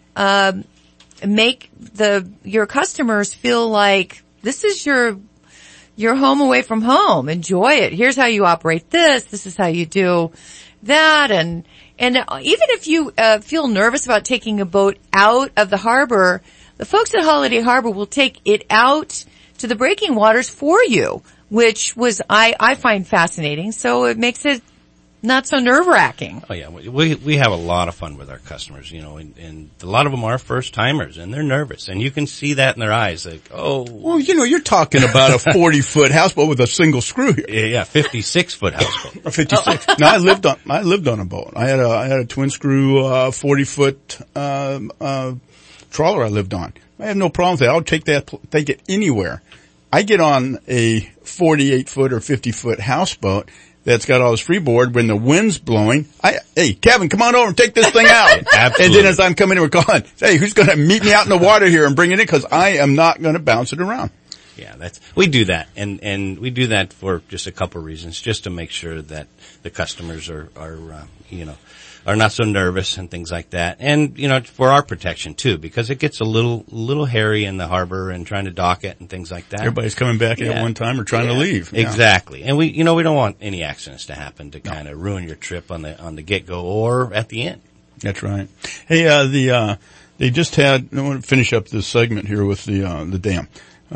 make your customers feel like this is your home away from home. Enjoy it. Here's how you operate this. This is how you do that. And even if you feel nervous about taking a boat out of the harbor, the folks at Holiday Harbor will take it out to the breaking waters for you, which was I find fascinating. So it makes it not so nerve-wracking. Oh yeah, we have a lot of fun with our customers, and a lot of them are first-timers, and they're nervous, and you can see that in their eyes, like, oh. Well, you're talking about a 40-foot houseboat with a single screw here. Yeah, 56-foot houseboat. 56. No, I lived on a boat. I had a twin screw, 40-foot, trawler I lived on. I have no problem with that. I'll take it anywhere. I get on a 48-foot or 50-foot houseboat that's got all this freeboard. When the wind's blowing, hey, Kevin, come on over and take this thing out. Absolutely. And then as I'm coming in, we're calling, hey, who's going to meet me out in the water here and bring it in? Because I am not going to bounce it around. Yeah, we do that, and we do that for just a couple of reasons, just to make sure that the customers are not so nervous and things like that, and for our protection too, because it gets a little hairy in the harbor and trying to dock it and things like that. Everybody's coming back at one time or trying to leave. Yeah. Exactly, and we don't want any accidents to happen to kind of ruin your trip on the get go or at the end. That's right. Hey, they just had. I want to finish up this segment here with the dam.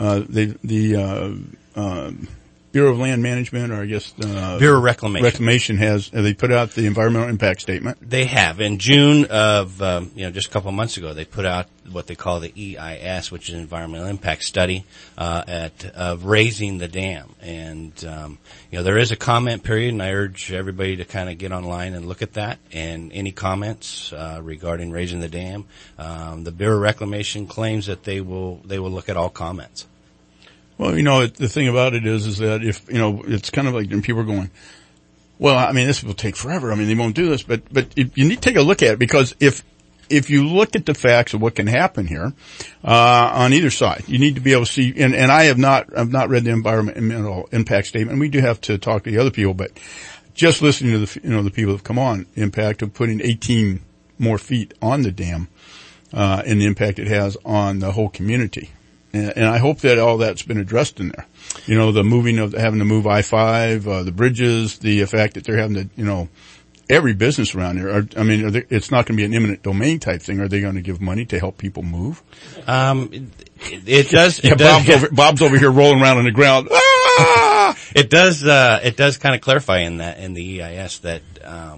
Bureau of Land Management, or I guess Bureau of Reclamation they put out the environmental impact statement. They have in June of just a couple of months ago. They put out what they call the EIS, which is environmental impact study of raising the dam. And there is a comment period, and I urge everybody to kind of get online and look at that. And any comments regarding raising the dam, the Bureau of Reclamation claims that they will look at all comments. Well, the thing about it is that if, it's kind of like when people are going, well, I mean, this will take forever. I mean, they won't do this, but you need to take a look at it, because if you look at the facts of what can happen here, on either side, you need to be able to see, and I have not read the environmental impact statement. We do have to talk to the other people, but just listening to the people that have come on, impact of putting 18 more feet on the dam, and the impact it has on the whole community. And I hope that all that's been addressed in there. The having to move I-5, the bridges, the fact that they're having to, every business around there. It's not going to be an eminent domain type thing. Are they going to give money to help people move? It does. Bob's over here rolling around on the ground. Ah! It does kind of clarify in the EIS that,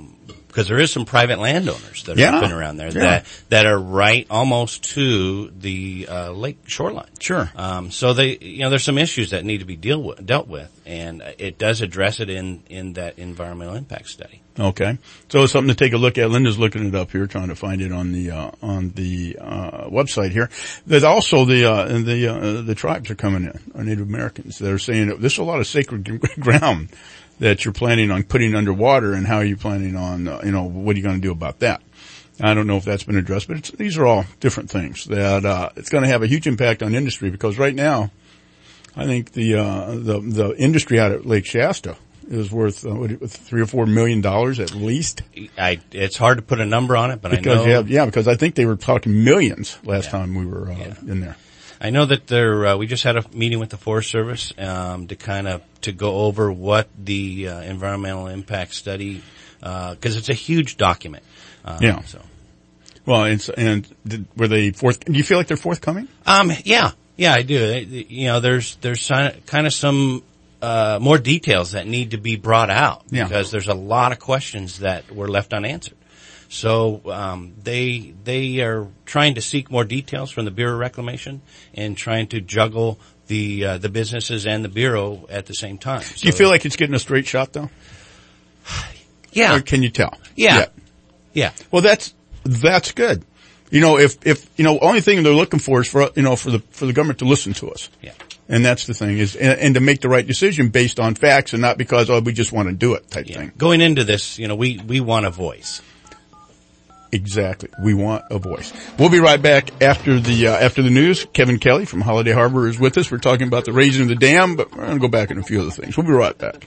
because there is some private landowners that are Yeah. up and around there Yeah. that are right almost to the lake shoreline. Sure. So there's some issues that need to be dealt with, and it does address it in that environmental impact study. Okay. So it's something to take a look at. Linda's looking it up here, trying to find it on the website here. There's also the tribes are coming in, our Native Americans. They're saying that there's a lot of sacred ground that you're planning on putting underwater, and how are you planning on, what are you going to do about that? I don't know if that's been addressed, but these are all different things that, it's going to have a huge impact on industry, because right now, I think the industry out at Lake Shasta is worth $3 or $4 million at least. It's hard to put a number on it, but because I know. because I think they were talking millions last time we were in there. I know that we just had a meeting with the Forest Service to go over what the environmental impact study, because it's a huge document. So. Well, were they do you feel like they're forthcoming? Yeah, I do. There's kind of some more details that need to be brought out, because there's a lot of questions that were left unanswered. So they are trying to seek more details from the Bureau of Reclamation and trying to juggle the businesses and the Bureau at the same time. Do you feel like it's getting a straight shot, though? Yeah. Or can you tell? Yeah. Well, that's good. If only thing they're looking for is for the government to listen to us. Yeah. And that's the thing and to make the right decision based on facts and not because, we just want to do it type thing. Going into this, we want a voice. Exactly. We want a voice. We'll be right back after the news. Kevin Kelly from Holiday Harbor is with us. We're talking about the raising of the dam, but we're going to go back on a few other things. We'll be right back.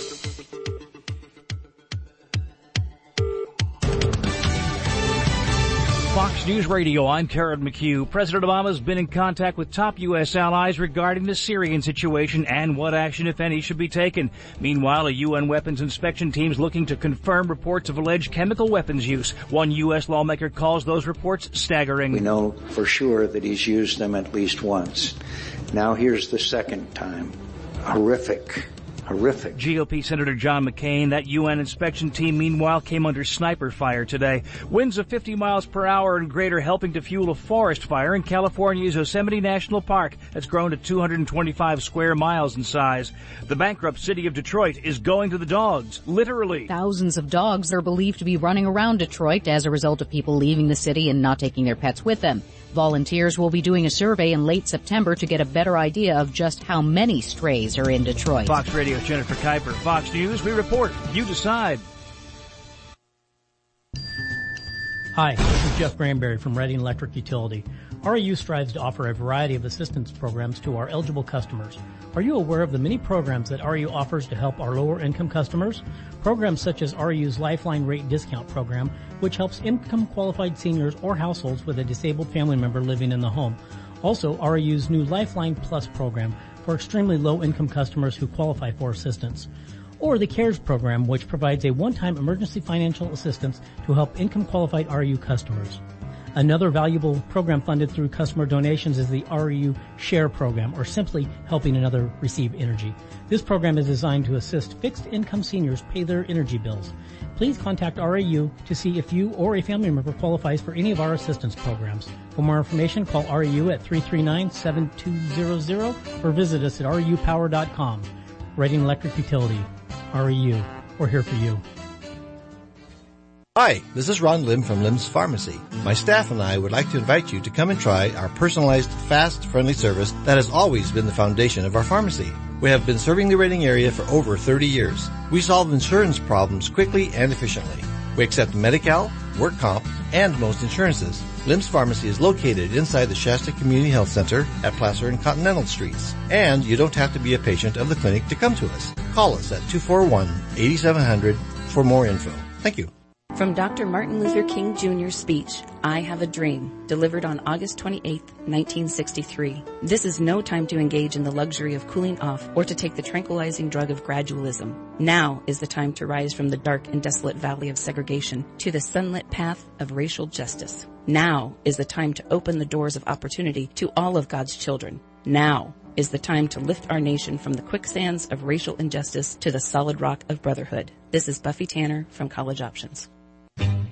Fox News Radio, I'm Karen McHugh. President Obama has been in contact with top U.S. allies regarding the Syrian situation and what action, if any, should be taken. Meanwhile, a UN weapons inspection team is looking to confirm reports of alleged chemical weapons use. One U.S. lawmaker calls those reports staggering. We know for sure that he's used them at least once. Now here's the second time. Horrific. GOP Senator John McCain, that UN inspection team, meanwhile, came under sniper fire today. Winds of 50 miles per hour and greater helping to fuel a forest fire in California's Yosemite National Park that's grown to 225 square miles in size. The bankrupt city of Detroit is going to the dogs, literally. Thousands of dogs are believed to be running around Detroit as a result of people leaving the city and not taking their pets with them. Volunteers will be doing a survey in late September to get a better idea of just how many strays are in Detroit. Fox Radio's Jennifer Kuiper. Fox News, we report. You decide. Hi, this is Jeff Granberry from Reading Electric Utility. REU strives to offer a variety of assistance programs to our eligible customers. Are you aware of the many programs that REU offers to help our lower income customers? Programs such as REU's Lifeline Rate Discount Program, which helps income-qualified seniors or households with a disabled family member living in the home. Also, REU's new Lifeline Plus program for extremely low-income customers who qualify for assistance. Or the CARES program, which provides a one-time emergency financial assistance to help income-qualified REU customers. Another valuable program funded through customer donations is the REU Share program, or simply helping another receive energy. This program is designed to assist fixed-income seniors pay their energy bills. Please contact REU to see if you or a family member qualifies for any of our assistance programs. For more information, call REU at 339-7200 or visit us at REUpower.com. Reading Electric Utility. REU. We're here for you. Hi, this is Ron Lim from Lim's Pharmacy. My staff and I would like to invite you to come and try our personalized, fast, friendly service that has always been the foundation of our pharmacy. We have been serving the Reading area for over 30 years. We solve insurance problems quickly and efficiently. We accept Medi-Cal, work comp, and most insurances. Lim's Pharmacy is located inside the Shasta Community Health Center at Placer and Continental Streets. And you don't have to be a patient of the clinic to come to us. Call us at 241-8700 for more info. Thank you. From Dr. Martin Luther King Jr.'s speech, I Have a Dream, delivered on August 28, 1963. This is no time to engage in the luxury of cooling off or to take the tranquilizing drug of gradualism. Now is the time to rise from the dark and desolate valley of segregation to the sunlit path of racial justice. Now is the time to open the doors of opportunity to all of God's children. Now is the time to lift our nation from the quicksands of racial injustice to the solid rock of brotherhood. This is Buffy Tanner from College Options.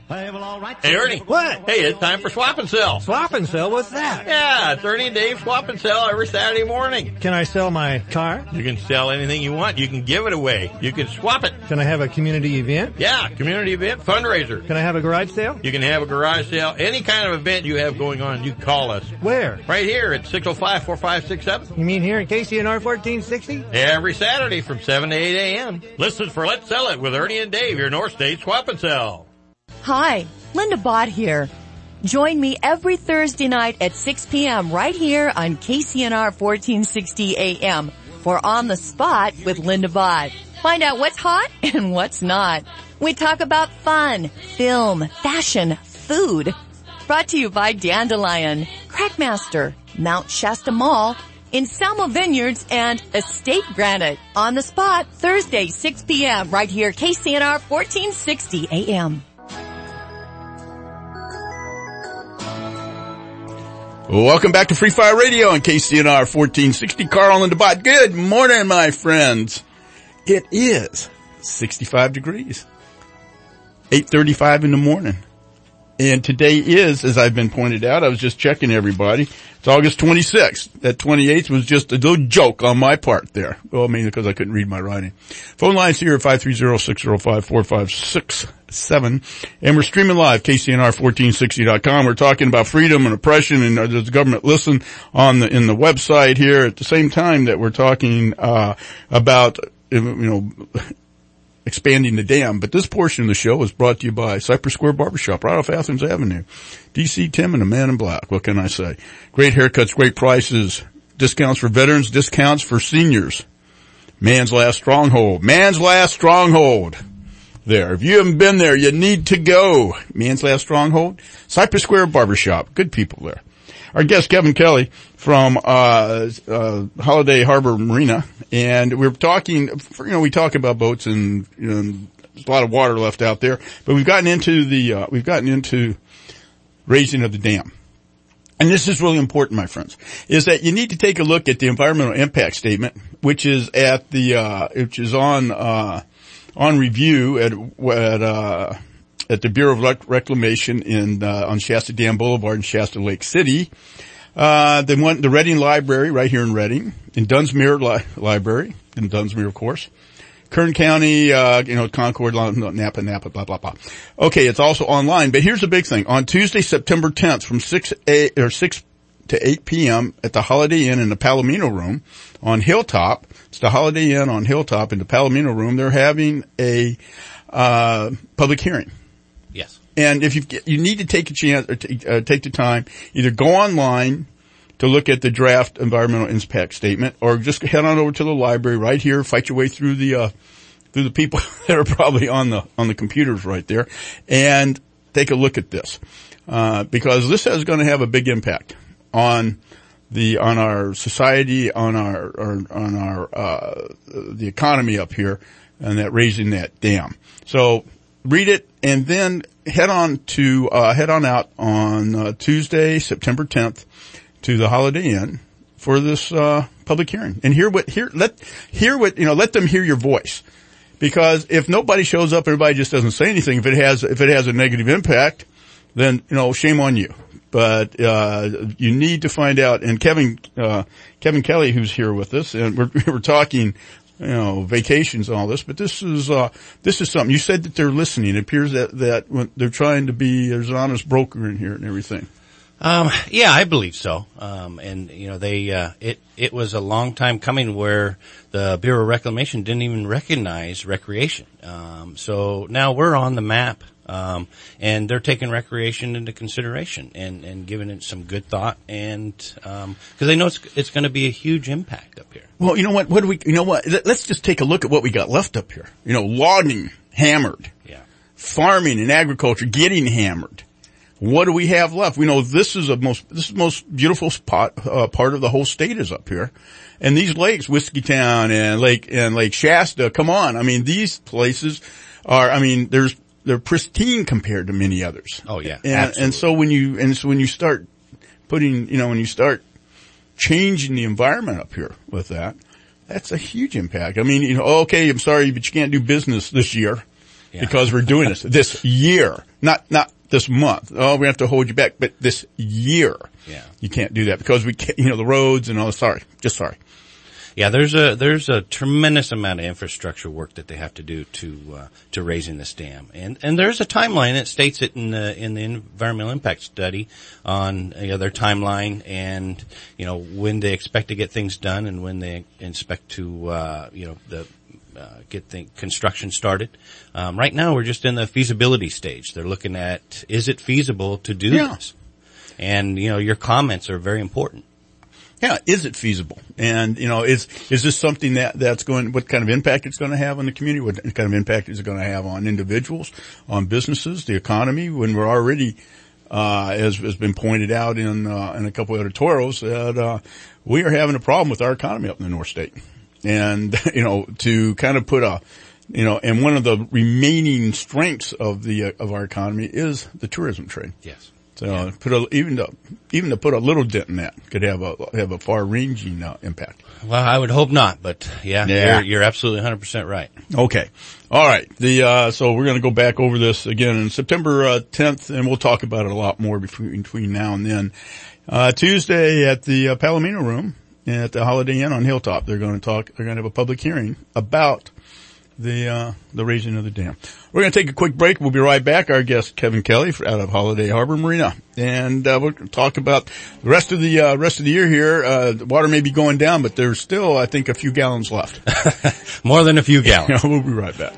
Hey, Ernie. What? Hey, it's time for Swap and Sell. Swap and Sell? What's that? Yeah, it's Ernie and Dave Swap and Sell every Saturday morning. Can I sell my car? You can sell anything you want. You can give it away. You can swap it. Can I have a community event? Yeah, community event, fundraiser. Can I have a garage sale? You can have a garage sale. Any kind of event you have going on, you call us. Where? Right here at 605-4567. You mean here in KCNR 1460? Every Saturday from 7 to 8 a.m. Listen for Let's Sell It with Ernie and Dave, your North State Swap and Sell. Hi, Linda Bott here. Join me every Thursday night at 6 p.m. right here on KCNR 1460 AM for On the Spot with Linda Bott. Find out what's hot and what's not. We talk about fun, film, fashion, food. Brought to you by Dandelion, Crackmaster, Mount Shasta Mall, in Selma Vineyards, and Estate Granite. On the Spot, Thursday, 6 p.m. right here, KCNR 1460 AM. Welcome back to Free Fire Radio on KCNR 1460. Carl and DeBot. Good morning, my friends. It is 65 degrees. 8:35 in the morning. And today is, as I've been pointed out, I was just checking everybody. It's August 26th. That 28th was just a little joke on my part there. Well, I mean, because I couldn't read my writing. Phone lines here at 530-605-4567. And we're streaming live, KCNR1460.com. We're talking about freedom and oppression, and does the government listen in the website here at the same time that we're talking, about, expanding the dam. But this portion of the show is brought to you by Cypress Square Barbershop, right off Athens Avenue. DC Tim and the Man in Black. What can I say? Great haircuts, great prices, discounts for veterans, discounts for seniors. Man's Last Stronghold. Man's Last Stronghold. There. If you haven't been there, you need to go. Man's Last Stronghold. Cypress Square Barbershop. Good people there. Our guest, Kevin Kelly from Holiday Harbor Marina, and we're talking, we talk about boats and, there's a lot of water left out there, but we've gotten into raising of the dam. And this is really important, my friends, is that you need to take a look at the environmental impact statement, which is on review at the Bureau of Reclamation on Shasta Dam Boulevard in Shasta Lake City. The Reading Library right here in Reading, in Dunsmuir Library, in Dunsmuir, of course. Kern County, Concord, Napa, blah, blah, blah. Okay, it's also online, but here's the big thing. On Tuesday, September 10th from 6 to 8 p.m. at the Holiday Inn in the Palomino Room on Hilltop. It's the Holiday Inn on Hilltop in the Palomino Room. They're having a public hearing. Yes. And if you need to take a chance, or take the time, either go online to look at the draft environmental impact statement, or just head on over to the library right here, fight your way through the people that are probably on the computers right there, and take a look at this. Because this is going to have a big impact on our society, on the economy up here, and raising that dam. So read it, and then head on out on Tuesday, September 10th, to the Holiday Inn for this public hearing, and let them hear your voice. Because if nobody shows up, everybody just doesn't say anything. If it has a negative impact, then shame on you. But you need to find out. And Kevin Kelly, who's here with us, and we're talking, vacations and all this. But this is something. You said that they're listening. It appears that when they're trying to be, there's an honest broker in here and everything. Yeah, I believe so. And it was a long time coming where the Bureau of Reclamation didn't even recognize recreation. So now we're on the map. And they're taking recreation into consideration and giving it some good thought, and cause they know it's going to be a huge impact up here. Well, let's just take a look at what we got left up here. Logging hammered. Yeah. Farming and agriculture getting hammered. What do we have left? We know this is the most beautiful part of the whole state is up here. And these lakes, Whiskeytown and Lake Shasta, come on. I mean, these places they're pristine compared to many others. Oh yeah. And so when you start putting, when you start changing the environment up here with that, that's a huge impact. I mean, okay, I'm sorry, but you can't do business this year. because we're doing this year, not this month. Oh, we have to hold you back, but this year. Yeah. You can't do that because we can't, the roads and all. Sorry. Yeah, there's a tremendous amount of infrastructure work that they have to do to raising this dam. And there's a timeline. It states it in the environmental impact study on, their timeline and, when they expect to get things done and when they expect to, get the construction started. Right now we're just in the feasibility stage. They're looking at, is it feasible to do this? And, your comments are very important. Yeah, is it feasible? And, is this something that's going, what kind of impact it's going to have on the community? What kind of impact is it going to have on individuals, on businesses, the economy, when we're already, as has been pointed out in a couple of editorials, that, we are having a problem with our economy up in the North State. And, to kind of put and one of the remaining strengths of our economy is the tourism trade. Yes. So even to put a little dent in that could have a far-ranging impact. Well, I would hope not, but you're absolutely 100% right. Okay. All right. So we're going to go back over this again on September 10th, and we'll talk about it a lot more between now and then. Tuesday at the Palomino Room at the Holiday Inn on Hilltop, they're going to have a public hearing about the raising of the dam. We're going to take a quick break. We'll be right back. Our guest, Kevin Kelly, out of Holiday Harbor Marina. And, we're going to talk about the rest of the year here. The water may be going down, but there's still, I think, a few gallons left. More than a few gallons. We'll be right back.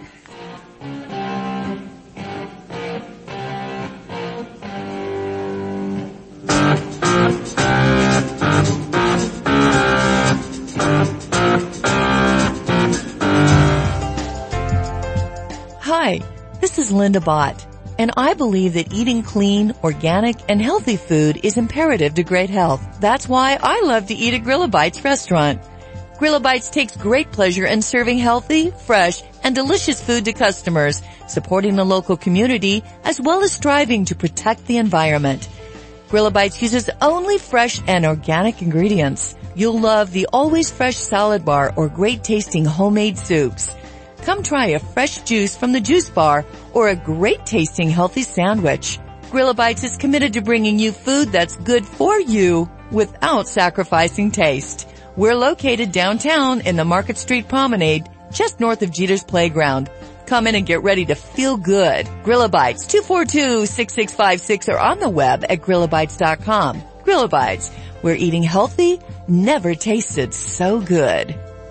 Hi, this is Linda Bott, and I believe that eating clean, organic, and healthy food is imperative to great health. That's why I love to eat at Grillabites restaurant. Grillabites takes great pleasure in serving healthy, fresh, and delicious food to customers, supporting the local community, as well as striving to protect the environment. Grillabites uses only fresh and organic ingredients. You'll love the always fresh salad bar or great tasting homemade soups. Come try a fresh juice from the juice bar or a great tasting healthy sandwich. Grillabites is committed to bringing you food that's good for you without sacrificing taste. We're located downtown in the Market Street Promenade, just north of Jeter's Playground. Come in and get ready to feel good. Grillabites, 242-6656 or on the web at grillabites.com. Grillabites, where eating healthy never tasted so good.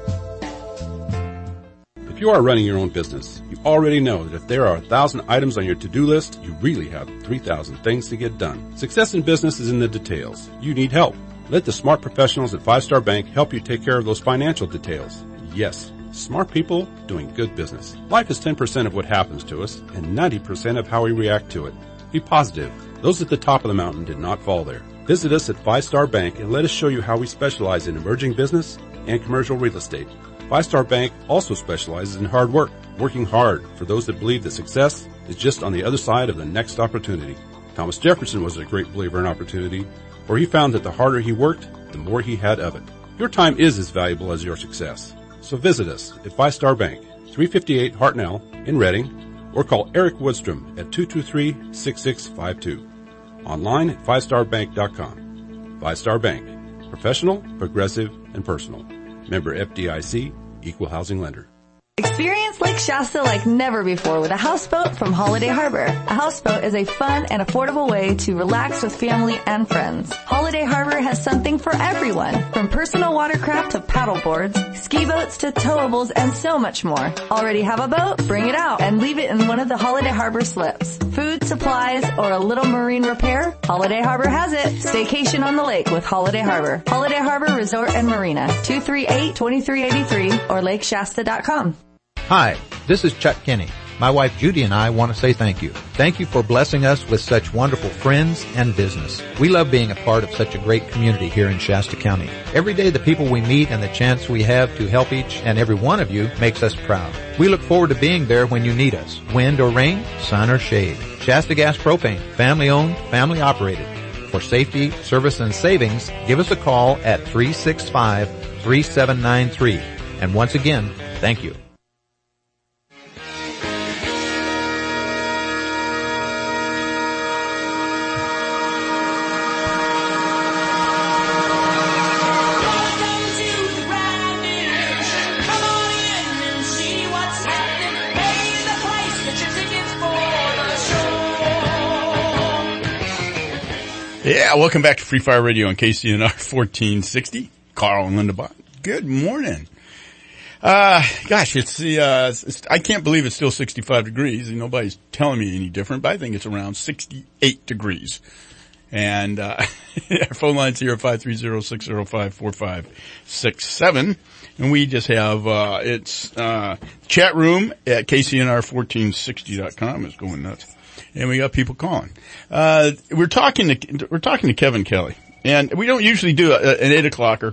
If you are running your own business, you already know that if there are 1,000 items on your to-do list, you really have 3,000 things to get done. Success in business is in the details. You need help. Let the smart professionals at 5 Star Bank help you take care of those financial details. Yes, smart people doing good business. Life is 10% of what happens to us and 90% of how we react to it. Be positive. Those at the top of the mountain did not fall there. Visit us at 5 Star Bank and let us show you how we specialize in emerging business and commercial real estate. 5 Star Bank also specializes in hard work, working hard for those that believe that success is just on the other side of the next opportunity. Thomas Jefferson was a great believer in opportunity, for he found that the harder he worked, the more he had of it. Your time is as valuable as your success. So visit us at 5 Star Bank, 358 Hartnell in Reading, or call Eric Woodstrom at 223-6652. Online at 5starbank.com. 5 Star Bank. Professional, progressive, and personal. Member FDIC, Equal Housing Lender. Experience Lake Shasta like never before with a houseboat from Holiday Harbor. A houseboat is a fun and affordable way to relax with family and friends. Holiday Harbor has something for everyone, from personal watercraft to paddle boards, ski boats to towables, and so much more. Already have a boat? Bring it out and leave it in one of the Holiday Harbor slips. Food, supplies, or a little marine repair? Holiday Harbor has it. Staycation on the lake with Holiday Harbor. Holiday Harbor Resort and Marina, 238-2383 or lakeshasta.com. Hi, this is Chuck Kinney. My wife Judy and I want to say thank you. Thank you for blessing us with such wonderful friends and business. We love being a part of such a great community here in Shasta County. Every day the people we meet and the chance we have to help each and every one of you makes us proud. We look forward to being there when you need us. Wind or rain, sun or shade. Shasta Gas Propane, family owned, family operated. For safety, service, and savings, give us a call at 365-3793. And once again, thank you. Yeah, welcome back to Free Fire Radio on KCNR 1460. Carl and Linda Bott. Good morning. Gosh, I can't believe it's still 65 degrees and nobody's telling me any different, but I think it's around 68 degrees. And, our phone line's here at 530-605-4567. And we just have, chat room at KCNR1460.com is going nuts. And we got people calling. We're talking to Kevin Kelly. And we don't usually do an 8 o'clocker,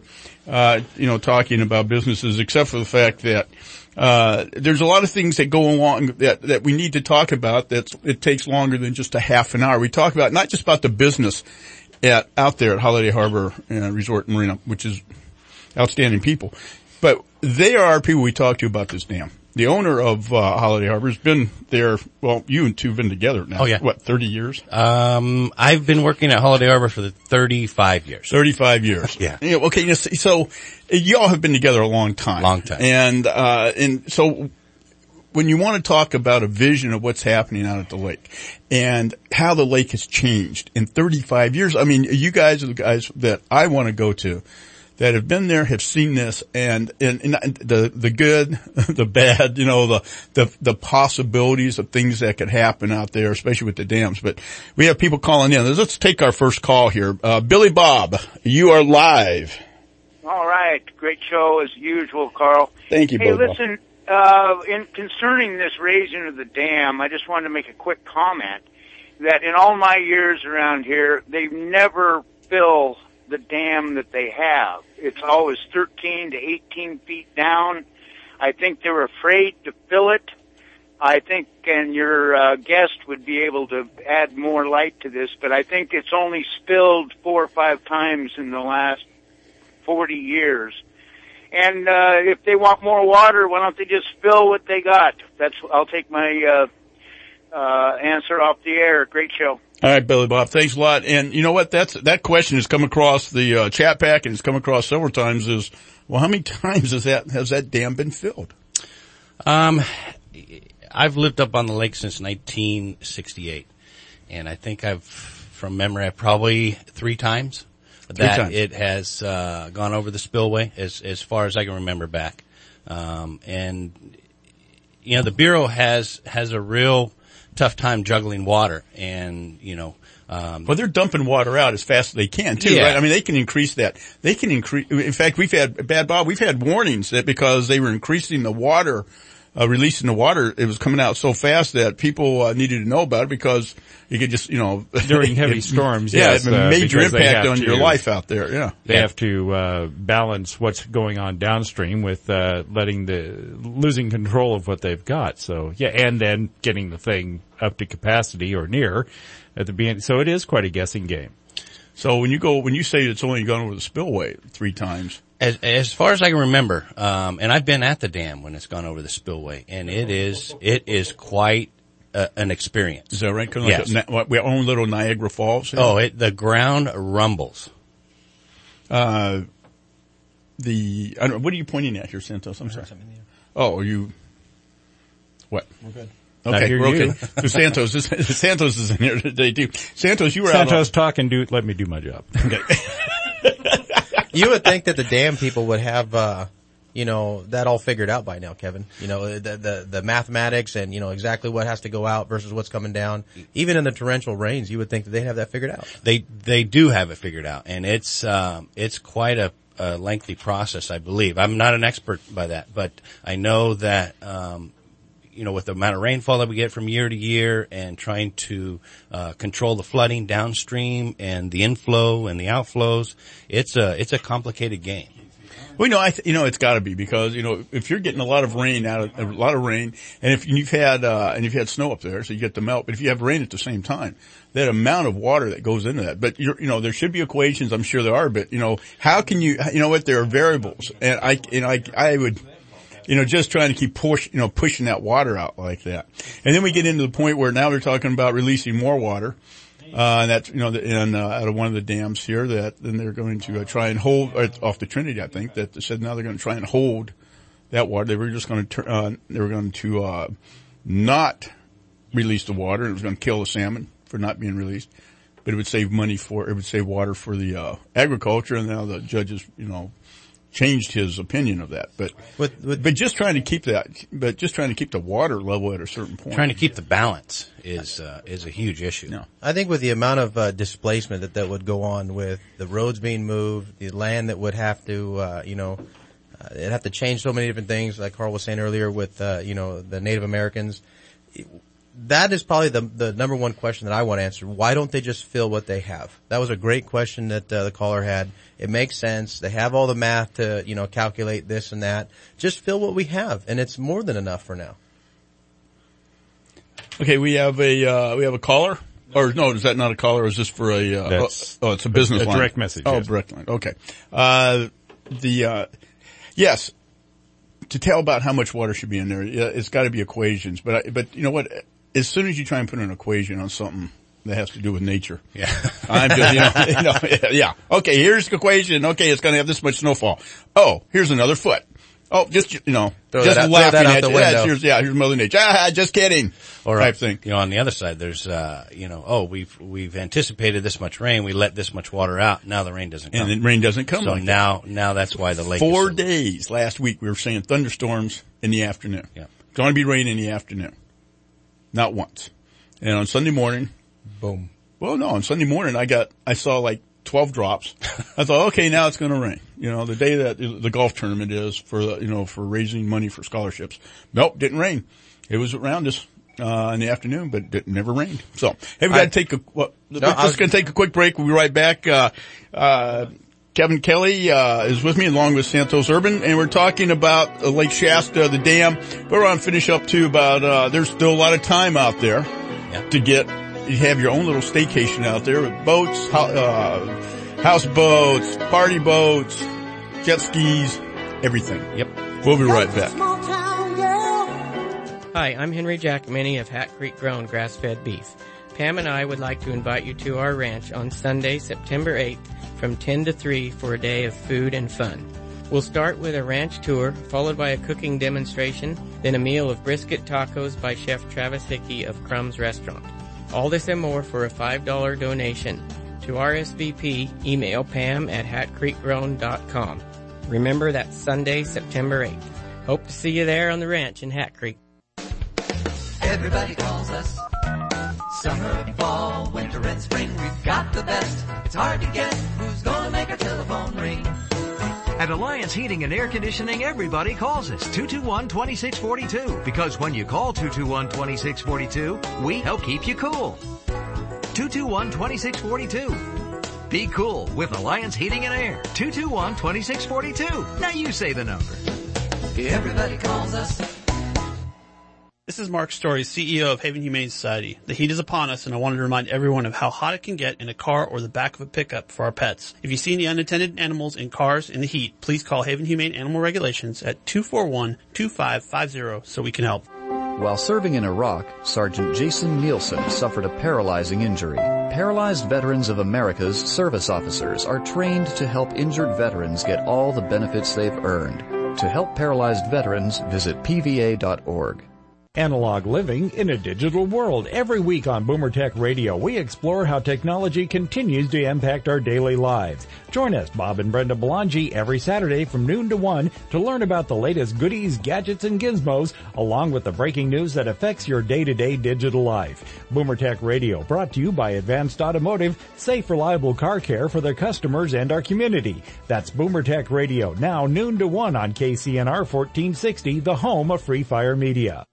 talking about businesses, except for the fact that, there's a lot of things that go along that we need to talk about it takes longer than just a half an hour. We talk about not just about the business out there at Holiday Harbor Resort and Marina, which is outstanding people, but they are people we talk to about this dam. The owner of Holiday Harbor has been there. Well, you and two have been together now. Oh, yeah. What, 30 years? I've been working at Holiday Harbor for 35 years. 35 years. Yeah. Okay. So you all have been together a long time. Long time. And so when you want to talk about a vision of what's happening out at the lake and how the lake has changed in 35 years, I mean, you guys are the guys that I want to go to, that have been there, have seen this, and the good, the bad, the possibilities of things that could happen out there, especially with the dams. But we have people calling in. Let's take our first call here. Billy Bob, you are live. All right. Great show as usual, Carl. Thank you, Hey, Billy listen, in concerning this raising of the dam, I just wanted to make a quick comment that in all my years around here, they've never filled the dam that they have. It's always 13 to 18 feet down. I think they're afraid to fill it. I think, and your guest would be able to add more light to this, but I think it's only spilled 4 or 5 times in the last 40 years. And if they want more water, why don't they just fill what they got? I'll take my answer off the air. Great show. All right, Billy Bob, thanks a lot. And you know what? That question has come across the chat pack, and it's come across several times. Is, well, how many times has that dam been filled? I've lived up on the lake since 1968, and I think from memory, probably 3 times that it has gone over the spillway as far as I can remember back. And the Bureau has a real tough time juggling water, and well, they're dumping water out as fast as they can too, right? I mean, they can increase that. In fact, we've had warnings that because they were increasing the water, releasing the water, it was coming out so fast that people needed to know about it because you could just, during heavy storms, it's a major impact on your life out there. Yeah, they have to balance what's going on downstream with losing control of what they've got. So and then getting the thing up to capacity or near at the beginning. So it is quite a guessing game. So when you say it's only gone over the spillway 3 times. As far as I can remember, and I've been at the dam when it's gone over the spillway, and it is quite an experience. Is that right? Kind of yes. Like our own little Niagara Falls. Here? Oh, the ground rumbles. What are you pointing at here, Santos? I'm sorry. Oh, are you? What? We're good. Okay, we're okay. So Santos is in here today too. Santos, you were Santos talking. Let me do my job. Okay. You would think that the dam people would have, that all figured out by now, Kevin. The mathematics and, exactly what has to go out versus what's coming down. Even in the torrential rains, you would think that they have that figured out. They do have it figured out, and it's quite a lengthy process, I believe. I'm not an expert by that, but I know that, with the amount of rainfall that we get from year to year and trying to control the flooding downstream and the inflow and the outflows, it's a complicated game. Well, it's got to be because if you're getting a lot of rain, and if you've had snow up there, so you get the melt. But if you have rain at the same time, that amount of water that goes into that. But there should be equations. I'm sure there are. But how can you? There are variables, and I would. Just trying to keep pushing that water out like that. And then we get into the point where now they're talking about releasing more water. And that's, out of one of the dams here that then they're going to try and hold, off the Trinity, I think, that they said now they're going to try and hold that water. They were just going to, not release the water. It was going to kill the salmon for not being released. but it would save water for the, agriculture, and now the judges, changed his opinion of that. But just trying to keep the water level at a certain point. Trying to keep the balance is a huge issue. No. I think with the amount of displacement that would go on with the roads being moved, the land that would have to, it'd have to change so many different things, like Carl was saying earlier with, the Native Americans. That is probably the number one question that I want to answer. Why don't they just fill what they have? That was a great question that the caller had. It makes sense. They have all the math to, calculate this and that. Just fill what we have, and it's more than enough for now. Okay, we have a caller. Or no, is that not a caller? Or is this for it's a business line? Direct message. Oh, yes. direct line. Okay. Yes. To tell about how much water should be in there, it's got to be equations. But you know what? As soon as you try and put an equation on something that has to do with nature, I'm just, yeah. Okay, here's the equation. Okay, it's going to have this much snowfall. Oh, here's another foot. Oh, just laughing at you. Here's Mother Nature. Just kidding. Or type thing. On the other side, there's, we've anticipated this much rain. We let this much water out. Now the rain doesn't come. And the rain doesn't come. So now that's why the lake. 4 days last week we were saying thunderstorms in the afternoon. Yeah. It's going to be rain in the afternoon. Not once. And on Sunday morning, boom. Well, no, on Sunday morning I saw like 12 drops. I thought, okay, now it's going to rain. The day that the golf tournament is for raising money for scholarships. Nope, didn't rain. It was around us, in the afternoon, but it never rained. So, hey, we got to take just going to take a quick break. We'll be right back. Kevin Kelly, is with me along with Santos Urban, and we're talking about Lake Shasta, the dam. But we're going to finish up too about, there's still a lot of time out there you have your own little staycation out there with boats, houseboats, party boats, jet skis, everything. Yep. We'll be right back. Hi, I'm Henry Jackmany of Hat Creek Grown Grass-Fed Beef. Pam and I would like to invite you to our ranch on Sunday, September 8th from 10 to 3 for a day of food and fun. We'll start with a ranch tour, followed by a cooking demonstration, then a meal of brisket tacos by Chef Travis Hickey of Crumbs Restaurant. All this and more for a $5 donation. To RSVP, email pam@hatcreekgrown.com. Remember, that's Sunday, September 8th. Hope to see you there on the ranch in Hat Creek. Everybody calls us. Summer, fall, winter, and spring. We've got the best. It's hard to guess who's gonna make our telephone ring. At Alliance Heating and Air Conditioning, everybody calls us 221-2642. Because when you call 221-2642, we help keep you cool. 221-2642. Be cool with Alliance Heating and Air. 221-2642. Now you say the number. Everybody calls us. This is Mark Story, CEO of Haven Humane Society. The heat is upon us, and I wanted to remind everyone of how hot it can get in a car or the back of a pickup for our pets. If you see any unattended animals in cars in the heat, please call Haven Humane Animal Regulations at 241-2550 so we can help. While serving in Iraq, Sergeant Jason Nielsen suffered a paralyzing injury. Paralyzed Veterans of America's service officers are trained to help injured veterans get all the benefits they've earned. To help paralyzed veterans, visit pva.org. Analog living in a digital world. Every week on Boomer Tech Radio, we explore how technology continues to impact our daily lives. Join us, Bob and Brenda Belangi, every Saturday from noon to 1 to learn about the latest goodies, gadgets, and gizmos, along with the breaking news that affects your day-to-day digital life. Boomer Tech Radio, brought to you by Advanced Automotive, safe, reliable car care for their customers and our community. That's Boomer Tech Radio, now noon to 1 on KCNR 1460, the home of Free Fire Media.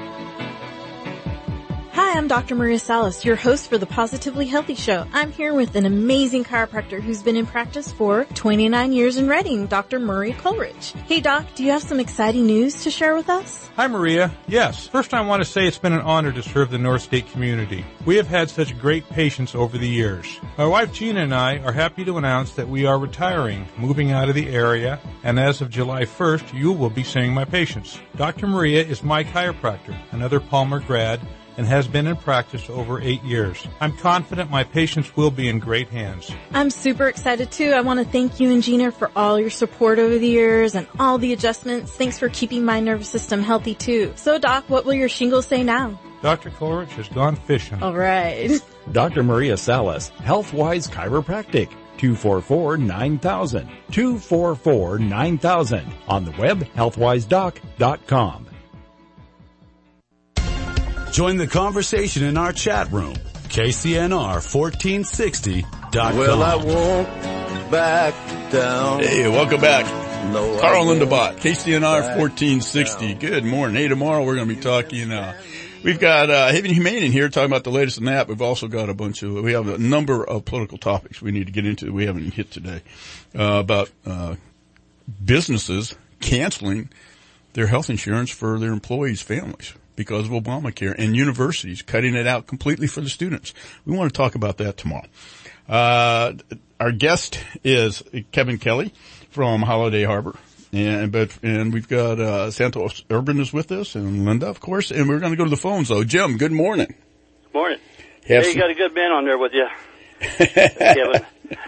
Hi, I'm Dr. Maria Salas, your host for the Positively Healthy Show. I'm here with an amazing chiropractor who's been in practice for 29 years in Reading, Dr. Murray Coleridge. Hey Doc, do you have some exciting news to share with us? Hi Maria. Yes. First I want to say it's been an honor to serve the North State community. We have had such great patients over the years. My wife Gina and I are happy to announce that we are retiring, moving out of the area, and as of July 1st, you will be seeing my patients. Dr. Maria is my chiropractor, another Palmer grad, and has been in practice over 8 years. I'm confident my patients will be in great hands. I'm super excited too. I want to thank you and Gina for all your support over the years and all the adjustments. Thanks for keeping my nervous system healthy too. So Doc, what will your shingles say now? Dr. Coleridge has gone fishing. All right. Dr. Maria Salas, HealthWise Chiropractic. 244-9000. 244-9000. On the web, healthwisedoc.com. Join the conversation in our chat room. KCNR1460.com. Well, I won't back down. Hey, welcome back. No, Carl Lindebott, KCNR 1460. Good morning. Hey, tomorrow we're going to be talking, we've got, Haven Humane in here talking about the latest in that. We've also got we have a number of political topics we need to get into that we haven't hit today, about, businesses canceling their health insurance for their employees' families because of Obamacare, and universities cutting it out completely for the students. We want to talk about that tomorrow. Our guest is Kevin Kelly from Holiday Harbor. And we've got, Santos Urban is with us, and Linda, of course, and we're going to go to the phones though. Jim, good morning. Morning. Hey, you got a good man on there with you. Kevin.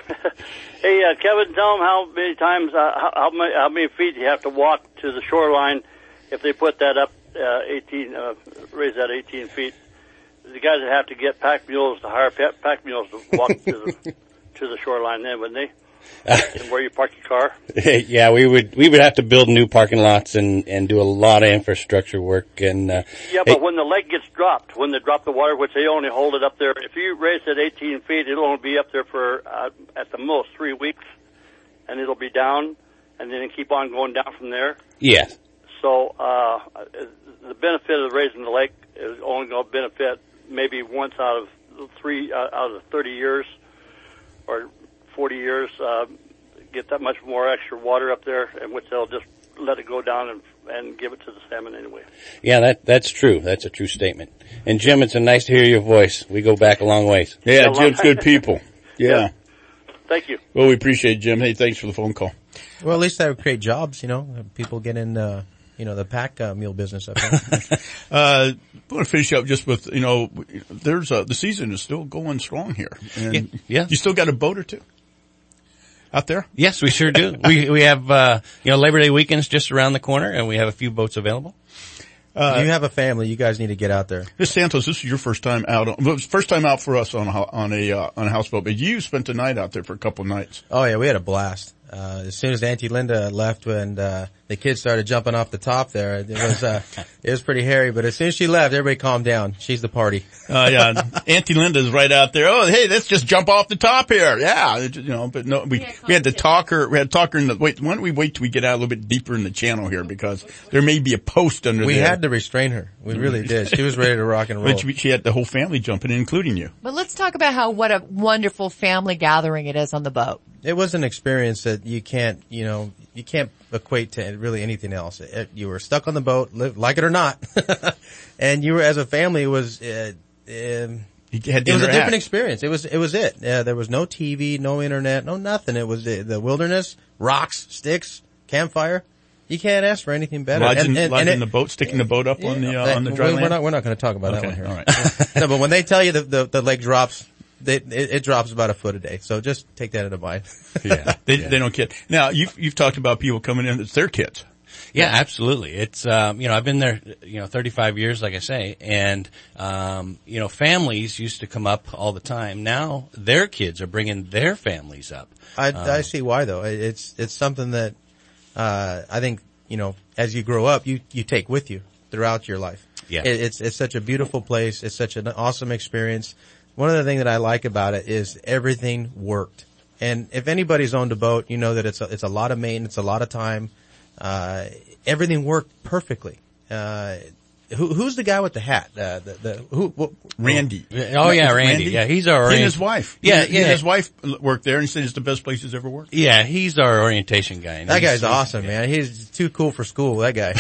Hey, Kevin, tell them how many times, how many feet you have to walk to the shoreline if they put that up, raise that 18 feet. The guys that have to get pack mules to hire pack mules to walk to the shoreline then, wouldn't they? And where you park your car? Yeah, we would have to build new parking lots and do a lot of infrastructure work and, yeah, but when the lake gets dropped, when they drop the water, which they only hold it up there, if you raise it 18 feet, it'll only be up there for, at the most 3 weeks, and it'll be down, and then keep on going down from there. Yes. So, the benefit of raising the lake is only going to benefit maybe once out of 30 years or 40 years, get that much more extra water up there, in which they'll just let it go down and give it to the salmon anyway. Yeah, that's true. That's a true statement. And Jim, it's nice to hear your voice. We go back a long ways. Yeah, Jim's good people. Yeah. Thank you. Well, we appreciate it, Jim. Hey, thanks for the phone call. Well, at least that would create jobs, people get in, the pack mule business up there. I want to finish up just with, there's the season is still going strong here. And yeah. You still got a boat or two out there? Yes, we sure do. we have, Labor Day weekend's just around the corner, and we have a few boats available. You have a family. You guys need to get out there. Santos, this is your first time out. It was first time out for us on a houseboat, but you spent the night out there for a couple of nights. Oh yeah, we had a blast. As soon as Auntie Linda left and, the kids started jumping off the top there, it was pretty hairy, but as soon as she left, everybody calmed down. She's the party. Yeah. Auntie Linda's right out there. Oh, hey, let's just jump off the top here. Yeah. But no, we had to talk her, why don't we wait till we get out a little bit deeper in the channel here, because there may be a post under there. We had to restrain her. We really did. She was ready to rock and roll. But she had the whole family jumping in, including you. But let's talk about what a wonderful family gathering it is on the boat. It was an experience that you can't equate to really anything else. You were stuck on the boat, like it or not, and you were, as a family, it was a different experience. It was it. There was no TV, no internet, no nothing. It was the wilderness, rocks, sticks, campfire. You can't ask for anything better. Lodging the boat, sticking the boat up on the dry land. We're not going to talk about that one here. All right. No, but when they tell you the lake drops, it drops about a foot a day. So just take that into mind. Yeah. They don't kid. Now, you've talked about people coming in, it's their kids. Yeah, absolutely. It's, I've been there, 35 years, like I say, and, families used to come up all the time. Now their kids are bringing their families up. I see why though. It's something that, I think, as you grow up, you take with you throughout your life. Yeah. It's such a beautiful place. It's such an awesome experience. One of the things that I like about it is everything worked. And if anybody's owned a boat, you know that it's a lot of maintenance, a lot of time. Everything worked perfectly. Who's the guy with the hat? Randy. Oh yeah, Randy. Yeah, he's our He and his wife. Yeah, he and his wife worked there, and he said it's the best place he's ever worked. Yeah, he's our orientation guy. That guy's awesome, man. He's too cool for school, that guy.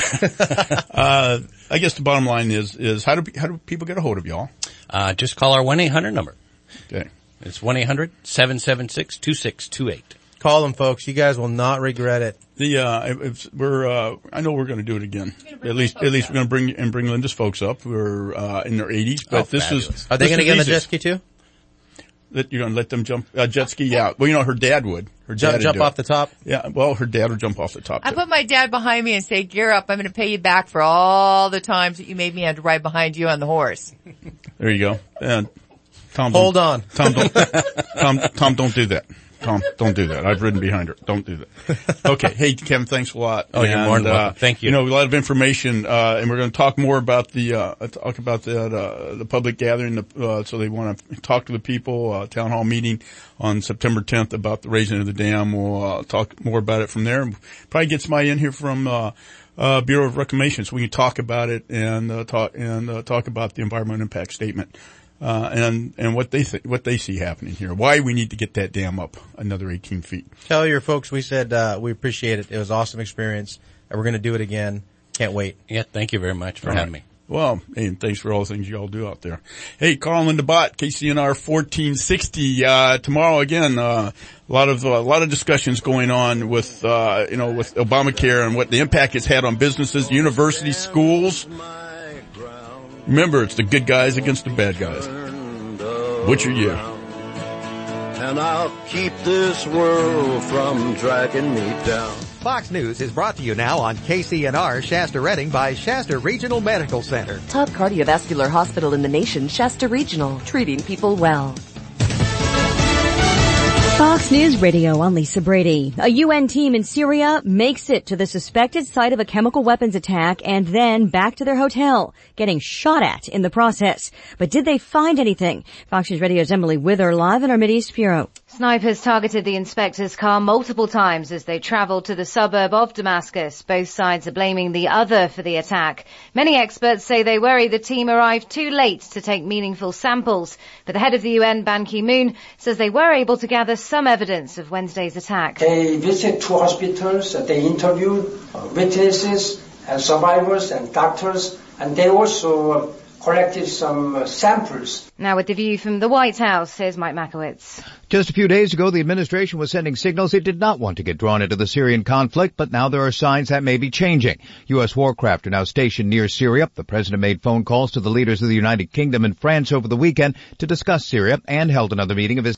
I guess the bottom line is how do people get a hold of y'all? Just call our 1-800 number. Okay. It's 1-800-776-2628. Call them, folks. You guys will not regret it. I know we're going to do it again. At least we're going to bring Linda's folks up. We're in their 80s, but Are they going to get on the jet ski too? That you're going to let them jump jet ski? Yeah. Well, her dad would. Her dad jump off the top. Yeah. Well, her dad would jump off the top. I put my dad behind me and say, "Gear up! I'm going to pay you back for all the times that you made me have to ride behind you on the horse." There you go. And Tom, hold on. Tom, don't do that. Tom, don't do that. I've ridden behind her. Don't do that. Okay. Hey, Kevin, thanks a lot. Oh, you're more than welcome. Thank you. You know, a lot of information, and we're going to talk more about the public gathering, so they want to talk to the people, town hall meeting on September 10th about the raising of the dam. We'll, talk more about it from there. Probably get somebody in here from, Bureau of Reclamation so we can talk about it and, talk about the environmental impact statement. And what they see happening here. Why we need to get that dam up another 18 feet. Tell your folks we said, we appreciate it. It was an awesome experience. And we're going to do it again. Can't wait. Yeah. Thank you very much for having me. Well, and thanks for all the things you all do out there. Hey, Carl and Linda Bott, KCNR 1460. Tomorrow again, a lot of discussions going on with, with Obamacare and what the impact it's had on businesses, universities, schools. Remember, it's the good guys against the bad guys. Which are you? And I'll keep this world from dragging me down. Fox News is brought to you now on KCNR Shasta Redding by Shasta Regional Medical Center. Top cardiovascular hospital in the nation, Shasta Regional, treating people well. Fox News Radio, I'm Lisa Brady. A UN team in Syria makes it to the suspected site of a chemical weapons attack and then back to their hotel, getting shot at in the process. But did they find anything? Fox News Radio's Emily Wither live in our Mideast Bureau. Snipers targeted the inspector's car multiple times as they traveled to the suburb of Damascus. Both sides are blaming the other for the attack. Many experts say they worry the team arrived too late to take meaningful samples. But the head of the UN, Ban Ki-moon, says they were able to gather some evidence of Wednesday's attack. They visited 2 hospitals, they interviewed witnesses and survivors and doctors, and they also collected some samples. Now with the view from the White House, here's Mike Makowitz. Just a few days ago, the administration was sending signals it did not want to get drawn into the Syrian conflict, but now there are signs that may be changing. U.S. warcraft are now stationed near Syria. The president made phone calls to the leaders of the United Kingdom and France over the weekend to discuss Syria and held another meeting of his